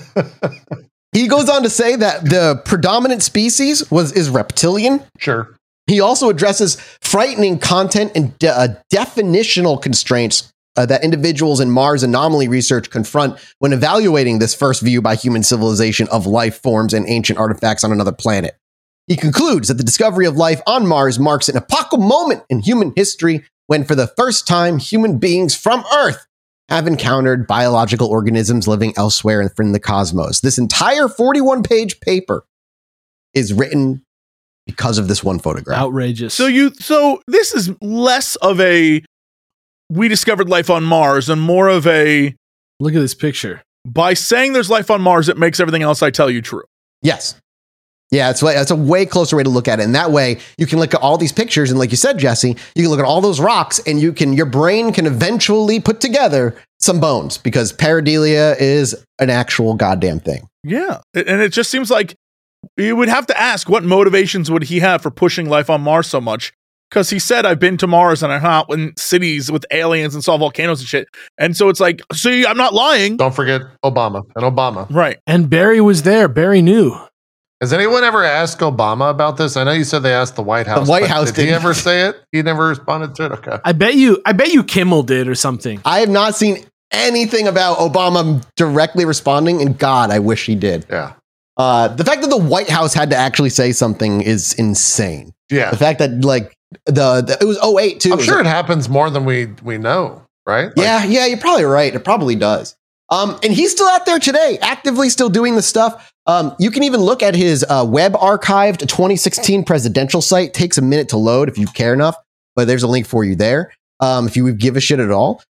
Speaker 1: He goes on to say that the predominant species is reptilian.
Speaker 2: Sure.
Speaker 1: He also addresses frightening content and definitional constraints that individuals in Mars anomaly research confront when evaluating this first view by human civilization of life forms and ancient artifacts on another planet. He concludes that the discovery of life on Mars marks an epochal moment in human history when, for the first time, human beings from Earth have encountered biological organisms living elsewhere in the cosmos. This entire 41-page paper is written because of this one photograph.
Speaker 3: Outrageous.
Speaker 4: So this is less of a we discovered life on Mars and more of a
Speaker 3: look at this picture.
Speaker 4: By saying there's life on Mars, it makes everything else I tell you true.
Speaker 1: Yes. Yeah, it's a way closer way to look at it. And that way you can look at all these pictures. And like you said, Jesse, you can look at all those rocks and your brain can eventually put together some bones because pareidolia is an actual goddamn thing.
Speaker 4: Yeah. And it just seems like you would have to ask what motivations would he have for pushing life on Mars so much? Because he said, I've been to Mars and I hung out in cities with aliens and saw volcanoes and shit. And so it's like, see, I'm not lying.
Speaker 2: Don't forget Obama.
Speaker 4: Right.
Speaker 3: And Barry was there. Barry knew.
Speaker 2: Has anyone ever asked Obama about this? I know you said they asked the White House.
Speaker 1: The White House
Speaker 2: did he ever say it? He never responded to it. Okay.
Speaker 3: I bet you Kimmel did or something.
Speaker 1: I have not seen anything about Obama directly responding, and God, I wish he did.
Speaker 2: Yeah.
Speaker 1: The fact that the White House had to actually say something is insane.
Speaker 2: Yeah.
Speaker 1: The fact that like it was 2008 too.
Speaker 2: I'm sure it happens more than we know, right?
Speaker 1: Yeah, you're probably right. It probably does. And he's still out there today, actively still doing the stuff. You can even look at his web archived 2016 presidential site. Takes a minute to load if you care enough, but there's a link for you there if you give a shit at all.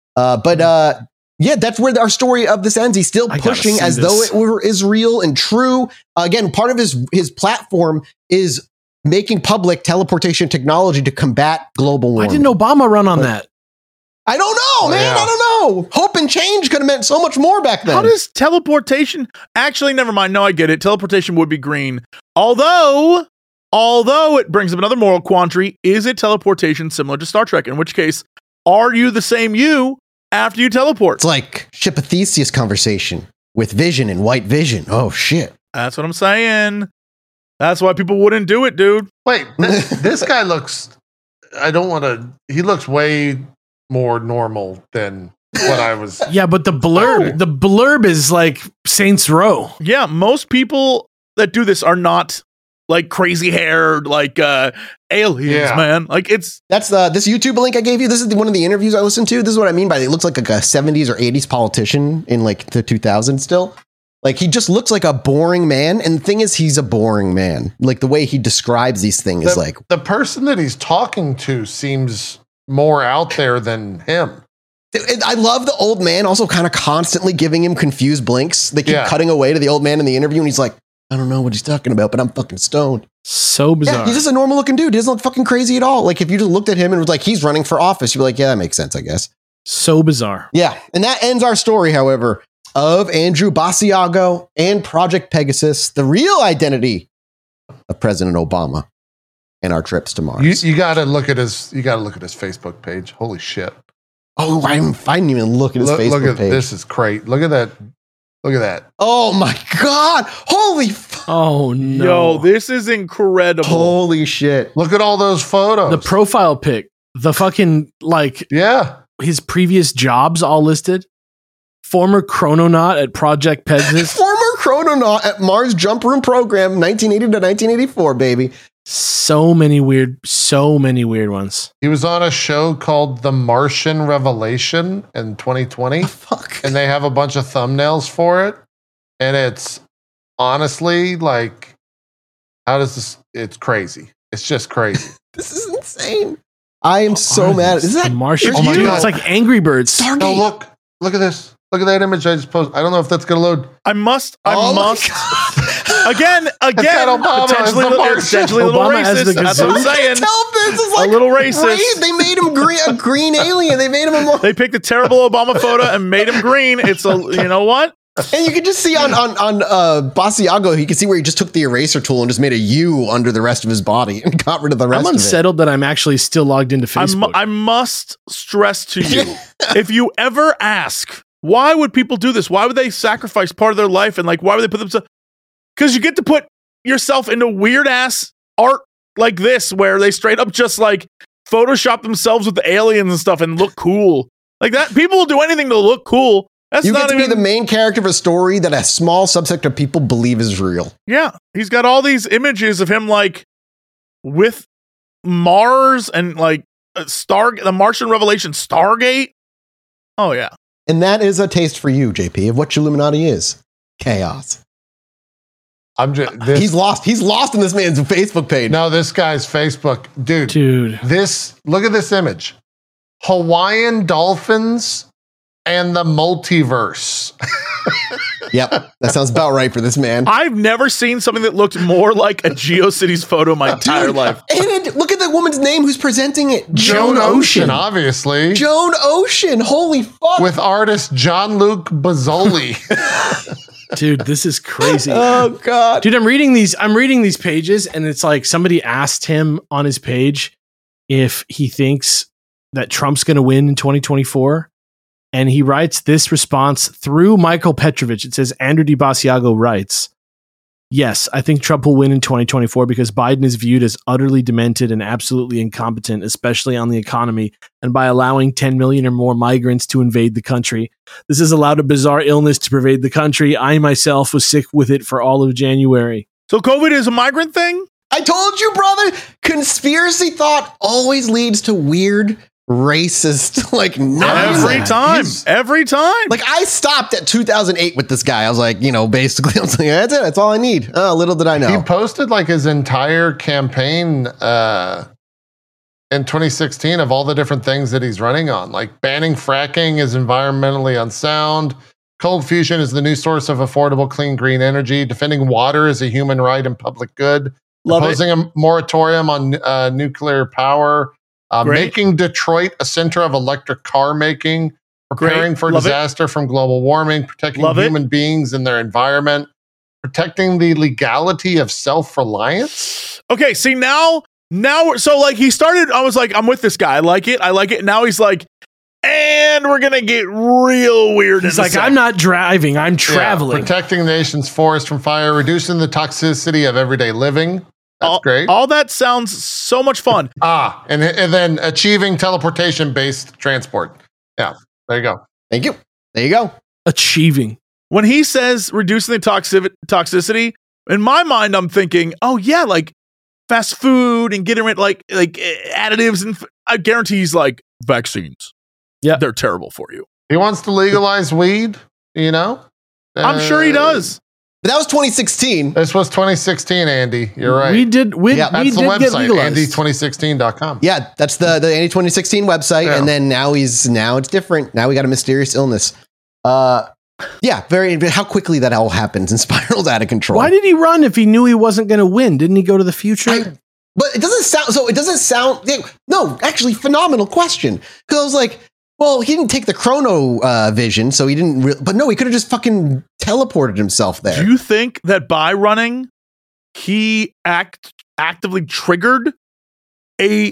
Speaker 1: Yeah, that's where our story of this ends. He's still pushing as though it is real and true. Again, part of his platform is making public teleportation technology to combat global warming.
Speaker 3: Why didn't Obama run on that?
Speaker 1: I don't know, man. Yeah. I don't know. Hope and change could have meant so much more back then.
Speaker 4: How does teleportation... Actually, never mind. No, I get it. Teleportation would be green. Although it brings up another moral quandary. Is it teleportation similar to Star Trek? In which case, are you the same you after you teleport?
Speaker 1: It's like Ship of Theseus conversation with Vision and White Vision. Oh, shit.
Speaker 4: That's what I'm saying. That's why people wouldn't do it, dude.
Speaker 2: Wait, this guy looks... He looks way more normal than what I was.
Speaker 3: Yeah, but the blurb is like Saints Row.
Speaker 4: Yeah, most people that do this are not like crazy haired, like aliens, man. Like that's
Speaker 1: this YouTube link I gave you. This is one of the interviews I listened to. This is what I mean by it looks like a 70s or 80s politician in like the 2000s still. Like he just looks like a boring man. And the thing is, he's a boring man. Like the way he describes these things is like
Speaker 2: the person that he's talking to seems more out there than him.
Speaker 1: I love the old man also kind of constantly giving him confused blinks. They keep cutting away to the old man in the interview and he's like, I don't know what he's talking about, but I'm fucking stoned.
Speaker 3: So bizarre.
Speaker 1: Yeah, he's just a normal looking dude. He doesn't look fucking crazy at all. Like if you just looked at him and was like, he's running for office, you'd be like, yeah, that makes sense, I guess.
Speaker 3: So bizarre.
Speaker 1: Yeah. And that ends our story, however, of Andrew Basiago and Project Pegasus, the real identity of President Obama. And our trips to Mars.
Speaker 2: You gotta look at his Facebook page. Holy shit!
Speaker 1: Oh, I didn't even look at his Facebook page.
Speaker 2: This is great. Look at that Look at that.
Speaker 1: Oh my God. Holy
Speaker 3: Oh no.
Speaker 4: Yo, this is incredible.
Speaker 1: Holy shit.
Speaker 2: Look at all those photos.
Speaker 3: The profile pic, the fucking his previous jobs all listed. Former chrononaut at Project Pegasus.
Speaker 1: Former chrononaut at Mars Jump Room Program, 1980 to 1984, baby.
Speaker 3: So many weird ones.
Speaker 2: He was on a show called The Martian Revelation in 2020.
Speaker 1: Fuck.
Speaker 2: And they have a bunch of thumbnails for it. And it's honestly like, it's crazy. It's just crazy.
Speaker 1: This is insane. I am so mad. Is that
Speaker 3: Martian?
Speaker 2: Oh my God.
Speaker 3: It's like Angry Birds.
Speaker 2: Oh, look at this. Look at that image I just posted. I don't know if that's going to load.
Speaker 4: I must. Again,
Speaker 2: Obama
Speaker 4: potentially a little racist. That's what I'm saying.
Speaker 1: This is
Speaker 4: a little racist.
Speaker 1: They made him a green alien. They made him
Speaker 4: They picked a terrible Obama photo and made him green. It's you know what?
Speaker 1: And you can just see on Basiago, you can see where he just took the eraser tool and just made a U under the rest of his body and got rid of the rest of it.
Speaker 3: I'm unsettled that I'm actually still logged into Facebook.
Speaker 4: I must stress to you, if you ever ask, why would people do this? Why would they sacrifice part of their life? And like, why would they put themselves? Because you get to put yourself into weird ass art like this, where they straight up just like Photoshop themselves with the aliens and stuff and look cool like that. People will do anything to look cool. That's
Speaker 1: you
Speaker 4: not
Speaker 1: get to be the main character of a story that a small subsect of people believe is real.
Speaker 4: Yeah, he's got all these images of him like with Mars and like the Martian Revelation, Stargate. Oh yeah.
Speaker 1: And that is a taste for you, JP, of what Illuminati is. Chaos. He's lost. He's lost in this man's Facebook page.
Speaker 2: No, this guy's Facebook. Dude. Look at this image. Hawaiian dolphins and the multiverse.
Speaker 1: Yep. That sounds about right for this man.
Speaker 4: I've never seen something that looked more like a GeoCities photo my entire life.
Speaker 1: And look at the woman's name who's presenting it.
Speaker 2: Joan Ocean, obviously.
Speaker 1: Joan Ocean. Holy fuck.
Speaker 2: With artist John-Luc Bozzoli.
Speaker 3: Dude, this is crazy.
Speaker 1: Oh God.
Speaker 3: Dude, I'm reading these pages and it's like somebody asked him on his page if he thinks that Trump's going to win in 2024. And he writes this response through Michael Petrovich. It says, Andrew DiBasiago writes, yes, I think Trump will win in 2024 because Biden is viewed as utterly demented and absolutely incompetent, especially on the economy, and by allowing 10 million or more migrants to invade the country. This has allowed a bizarre illness to pervade the country. I myself was sick with it for all of January.
Speaker 4: So COVID is a migrant thing?
Speaker 1: I told you, brother. Conspiracy thought always leads to weird, racist, like
Speaker 4: every time.
Speaker 1: Like I stopped at 2008 with this guy. I was like, basically, I was like, that's it. That's all I need. Little did I know.
Speaker 2: He posted like his entire campaign in 2016 of all the different things that he's running on, like banning fracking is environmentally unsound. Cold fusion is the new source of affordable, clean, green energy. Defending water is a human right and public good. Opposing a moratorium on nuclear power. Making Detroit a center of electric car making, preparing for disaster from global warming, protecting human beings and their environment, protecting the legality of self-reliance.
Speaker 4: Okay, see now, so like he started, I was like, I'm with this guy. I like it. Now he's like, and we're going to get real weird.
Speaker 3: He's like, I'm not driving, I'm traveling.
Speaker 2: Yeah, protecting the nation's forest from fire, reducing the toxicity of everyday living. That's great.
Speaker 4: All that sounds so much fun.
Speaker 2: And then achieving teleportation-based transport. Yeah, there you go.
Speaker 1: Thank you. There you go.
Speaker 3: Achieving.
Speaker 4: When he says reducing the toxicity, in my mind, I'm thinking, oh yeah, like fast food and getting rid like additives, and I guarantee he's like vaccines. Yeah, they're terrible for you.
Speaker 2: He wants to legalize weed.
Speaker 4: I'm sure he does.
Speaker 1: But that was 2016.
Speaker 2: This was 2016, Andy. You're right.
Speaker 3: We did.
Speaker 2: That's the website, Andy2016.com.
Speaker 1: Yeah, that's the Andy 2016 website. Yeah. And then now it's different. Now we got a mysterious illness. Yeah, how quickly that all happens and spirals out of control.
Speaker 3: Why did he run if he knew he wasn't going to win? Didn't he go to the future?
Speaker 1: But it doesn't sound. No, actually, phenomenal question. Because I was like, well, he didn't take the chrono vision, so he didn't. But no, he could have just fucking teleported himself there.
Speaker 4: Do you think that by running, he actively triggered a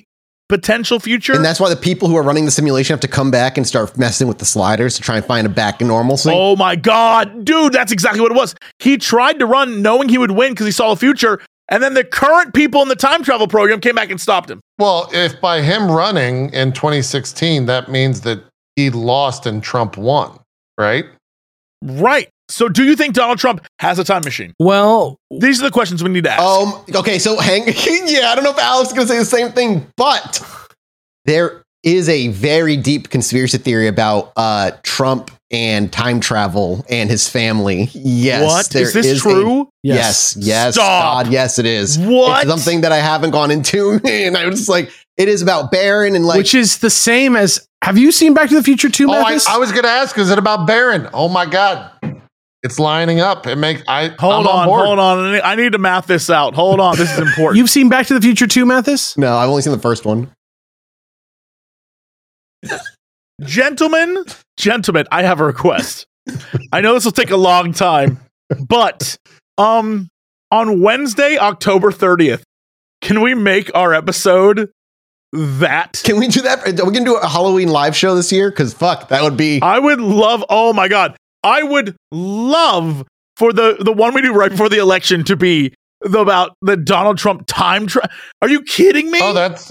Speaker 4: potential future.
Speaker 1: And that's why the people who are running the simulation have to come back and start messing with the sliders to try and find a back in normalcy.
Speaker 4: Oh my God, dude, that's exactly what it was. He tried to run knowing he would win because he saw a future. And then the current people in the time travel program came back and stopped him.
Speaker 2: Well, if by him running in 2016, that means that he lost and Trump won, right?
Speaker 4: Right. So do you think Donald Trump has a time machine?
Speaker 3: Well,
Speaker 4: these are the questions we need to ask.
Speaker 1: Okay, so I don't know if Alex is going to say the same thing, but there is a very deep conspiracy theory about Trump and time travel and his family. Yes.
Speaker 4: What? Is this true?
Speaker 1: Yes.
Speaker 4: Stop.
Speaker 1: God, yes, it is.
Speaker 4: What?
Speaker 1: It's something that I haven't gone into. And I was just like, it is about Barron and like.
Speaker 3: Which is the same as, have you seen Back to the Future 2, Mathis?
Speaker 2: I was going to ask, is it about Barron? Oh my God. It's lining up. Hold
Speaker 4: on. I need to math this out. Hold on. This is important.
Speaker 3: You've seen Back to the Future 2, Mathis?
Speaker 1: No, I've only seen the first one.
Speaker 4: Gentlemen, I have a request. I know this will take a long time, but on Wednesday, October 30th, can we make our episode that?
Speaker 1: Can we do that? Are we going to do a Halloween live show this year? Because fuck, that would be.
Speaker 4: I would love. Oh my God. I would love for the one we do right before the election to be about the Donald Trump time travel. Are you kidding me?
Speaker 2: Oh, that's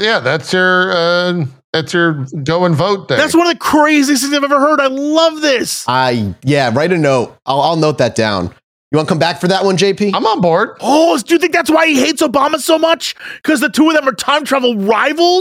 Speaker 2: your go and vote day.
Speaker 4: That's one of the craziest things I've ever heard. I love this.
Speaker 1: Write a note. I'll note that down. You want to come back for that one, JP?
Speaker 2: I'm on board.
Speaker 4: Oh, do you think that's why he hates Obama so much? Because the two of them are time travel rivals?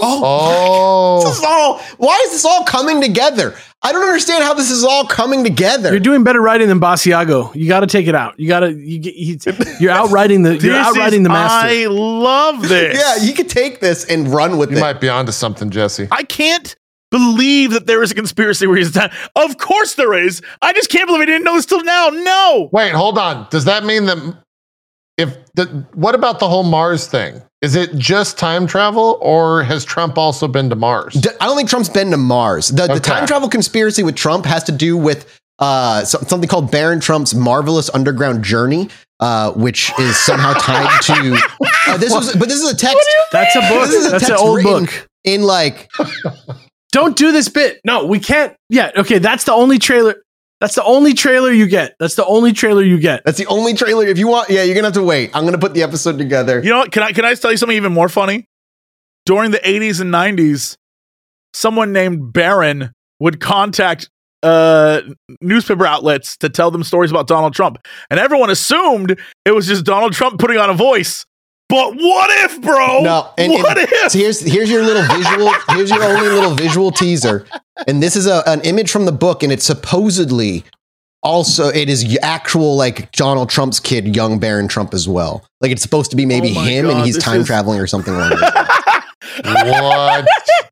Speaker 1: Why is this all coming together? I don't understand how this is all coming together.
Speaker 3: You're doing better writing than Basiago. You got to take it out. You're outwriting the master.
Speaker 4: I love this.
Speaker 1: Yeah, you could take this and run with it.
Speaker 2: You might be onto something, Jesse.
Speaker 4: I can't believe that there is a conspiracy where he's done. Of course there is. I just can't believe I didn't know this till now. No.
Speaker 2: Wait, hold on. Does that mean that what about the whole Mars thing? Is it just time travel, or has Trump also been to Mars?
Speaker 1: I don't think Trump's been to Mars. The time travel conspiracy with Trump has to do with something called Barron Trump's Marvelous Underground Journey, which is somehow tied to. This is a text.
Speaker 3: That's a book. That's an old book.
Speaker 1: In like.
Speaker 3: Don't do this bit. No, we can't. Yeah. Okay. That's the only trailer. That's the only trailer you get. That's the only trailer. If you want, you're gonna have to wait. I'm gonna put the episode together.
Speaker 4: You know what? Can I tell you something even more funny? During the 80s and 90s, someone named Barron would contact newspaper outlets to tell them stories about Donald Trump, and everyone assumed it was just Donald Trump putting on a voice. But what if, bro?
Speaker 1: No, what if? So here's your little visual. Here's your only little visual teaser, and this is an image from the book, and it's supposedly also it is actual like Donald Trump's kid, young Barron Trump as well. Like it's supposed to be maybe him, and he's time traveling or something like that.
Speaker 2: What?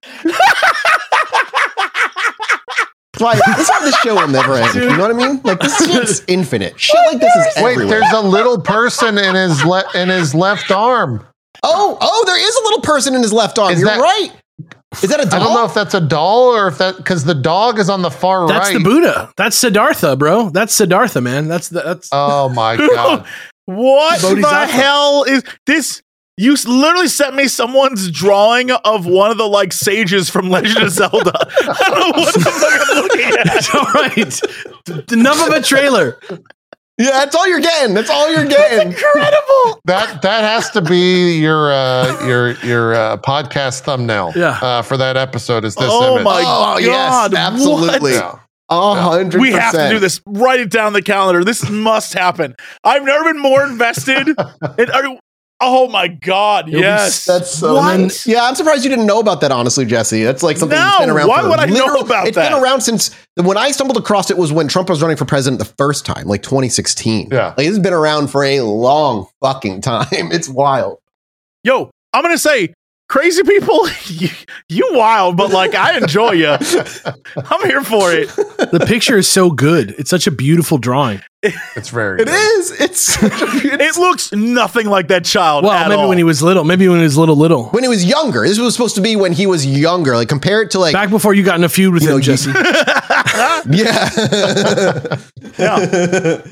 Speaker 1: Like, this is how this show will never end. You know what I mean? Like this is infinite. Shit like this is everywhere.
Speaker 2: Wait, there's a little person in his left arm.
Speaker 1: Oh, there is a little person in his left arm. You're right. Is that a doll?
Speaker 2: I don't know if that's a doll or if that because the dog is on the far right.
Speaker 3: That's the Buddha. That's Siddhartha, bro. That's Siddhartha, man. That's.
Speaker 2: Oh my God!
Speaker 4: What the hell is this? You literally sent me someone's drawing of one of the like sages from Legend of Zelda. I don't know what the fuck I'm looking at.
Speaker 3: All right, enough of a trailer.
Speaker 1: Yeah, that's all you're getting. That's
Speaker 4: incredible.
Speaker 2: That has to be your podcast thumbnail.
Speaker 3: Yeah.
Speaker 2: For that episode is this
Speaker 4: image.
Speaker 2: Oh
Speaker 4: my God!
Speaker 1: Yes, absolutely. 100%.
Speaker 4: We have to do this. Write it down the calendar. This must happen. I've never been more invested. Oh my God! Yes,
Speaker 1: that's so. I'm surprised you didn't know about that. Honestly, Jesse, that's like something that's been around.
Speaker 4: Why would I know about
Speaker 1: It's
Speaker 4: that?
Speaker 1: been around since when I stumbled across it was when Trump was running for president the first time, like 2016.
Speaker 2: Yeah,
Speaker 1: like it's been around for a long fucking time. It's wild.
Speaker 4: Yo, I'm gonna say, crazy people, you wild, but like I enjoy you. I'm here for it.
Speaker 3: The picture is so good. It's such a beautiful drawing.
Speaker 2: It's very.
Speaker 1: It is. It's such a beautiful.
Speaker 4: It looks nothing like that child.
Speaker 3: Well, maybe
Speaker 4: all.
Speaker 3: when he was little. Maybe when he was little.
Speaker 1: When he was younger. This was supposed to be when he was younger. Like compare it to like
Speaker 3: back before you got in a feud with him, Jesse.
Speaker 1: Yeah.
Speaker 4: Yeah.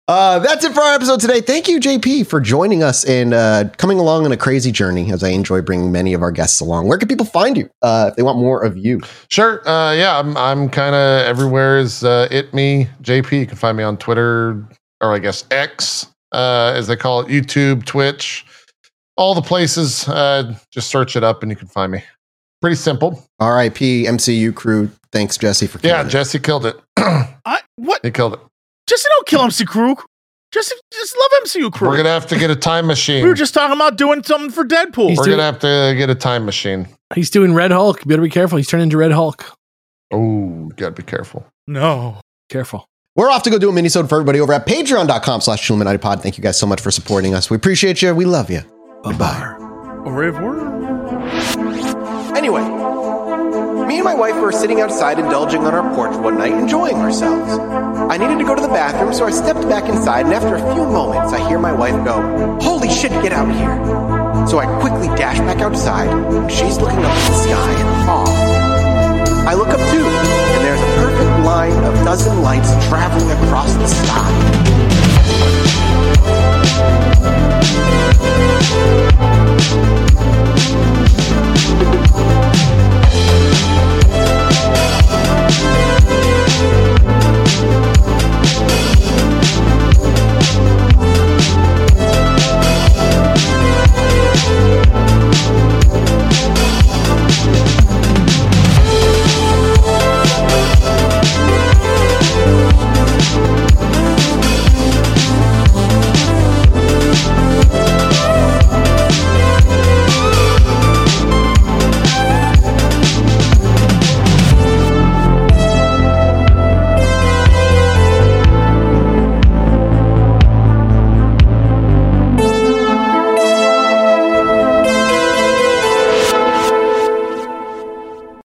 Speaker 1: That's it for our episode today. Thank you, JP, for joining us and coming along on a crazy journey, as I enjoy bringing many of our guests along. Where can people find you if they want more of you?
Speaker 2: Sure. I'm kind of everywhere is me, JP. You can find me on Twitter, or I guess X, as they call it, YouTube, Twitch, all the places. Just search it up and you can find me. Pretty simple.
Speaker 1: R.I.P. MCU crew. Thanks, Jesse, for killing it.
Speaker 2: Jesse killed it.
Speaker 4: What?
Speaker 2: He killed it.
Speaker 4: Jesse, don't kill MC Crew. Just love MCU Crew.
Speaker 2: We're going to have to get a time machine.
Speaker 4: We were just talking about doing something for Deadpool.
Speaker 2: We're going to have to get a time machine.
Speaker 3: He's doing Red Hulk. You better be careful. He's turning into Red Hulk.
Speaker 2: Oh, got to be careful.
Speaker 4: No.
Speaker 3: Careful.
Speaker 1: We're off to go do a minisode for everybody over at patreon.com/ChilluminatiPod. Thank you guys so much for supporting us. We appreciate you. We love you. Bye-bye.
Speaker 4: Au revoir.
Speaker 1: Anyway, me and my wife were sitting outside indulging on our porch one night, enjoying ourselves. I needed to go to the bathroom, so I stepped back inside, and after a few moments, I hear my wife go, "Holy shit, get out here." So I quickly dash back outside, and she's looking up at the sky in awe. I look up too, and there's a perfect line of dozen lights traveling across the sky.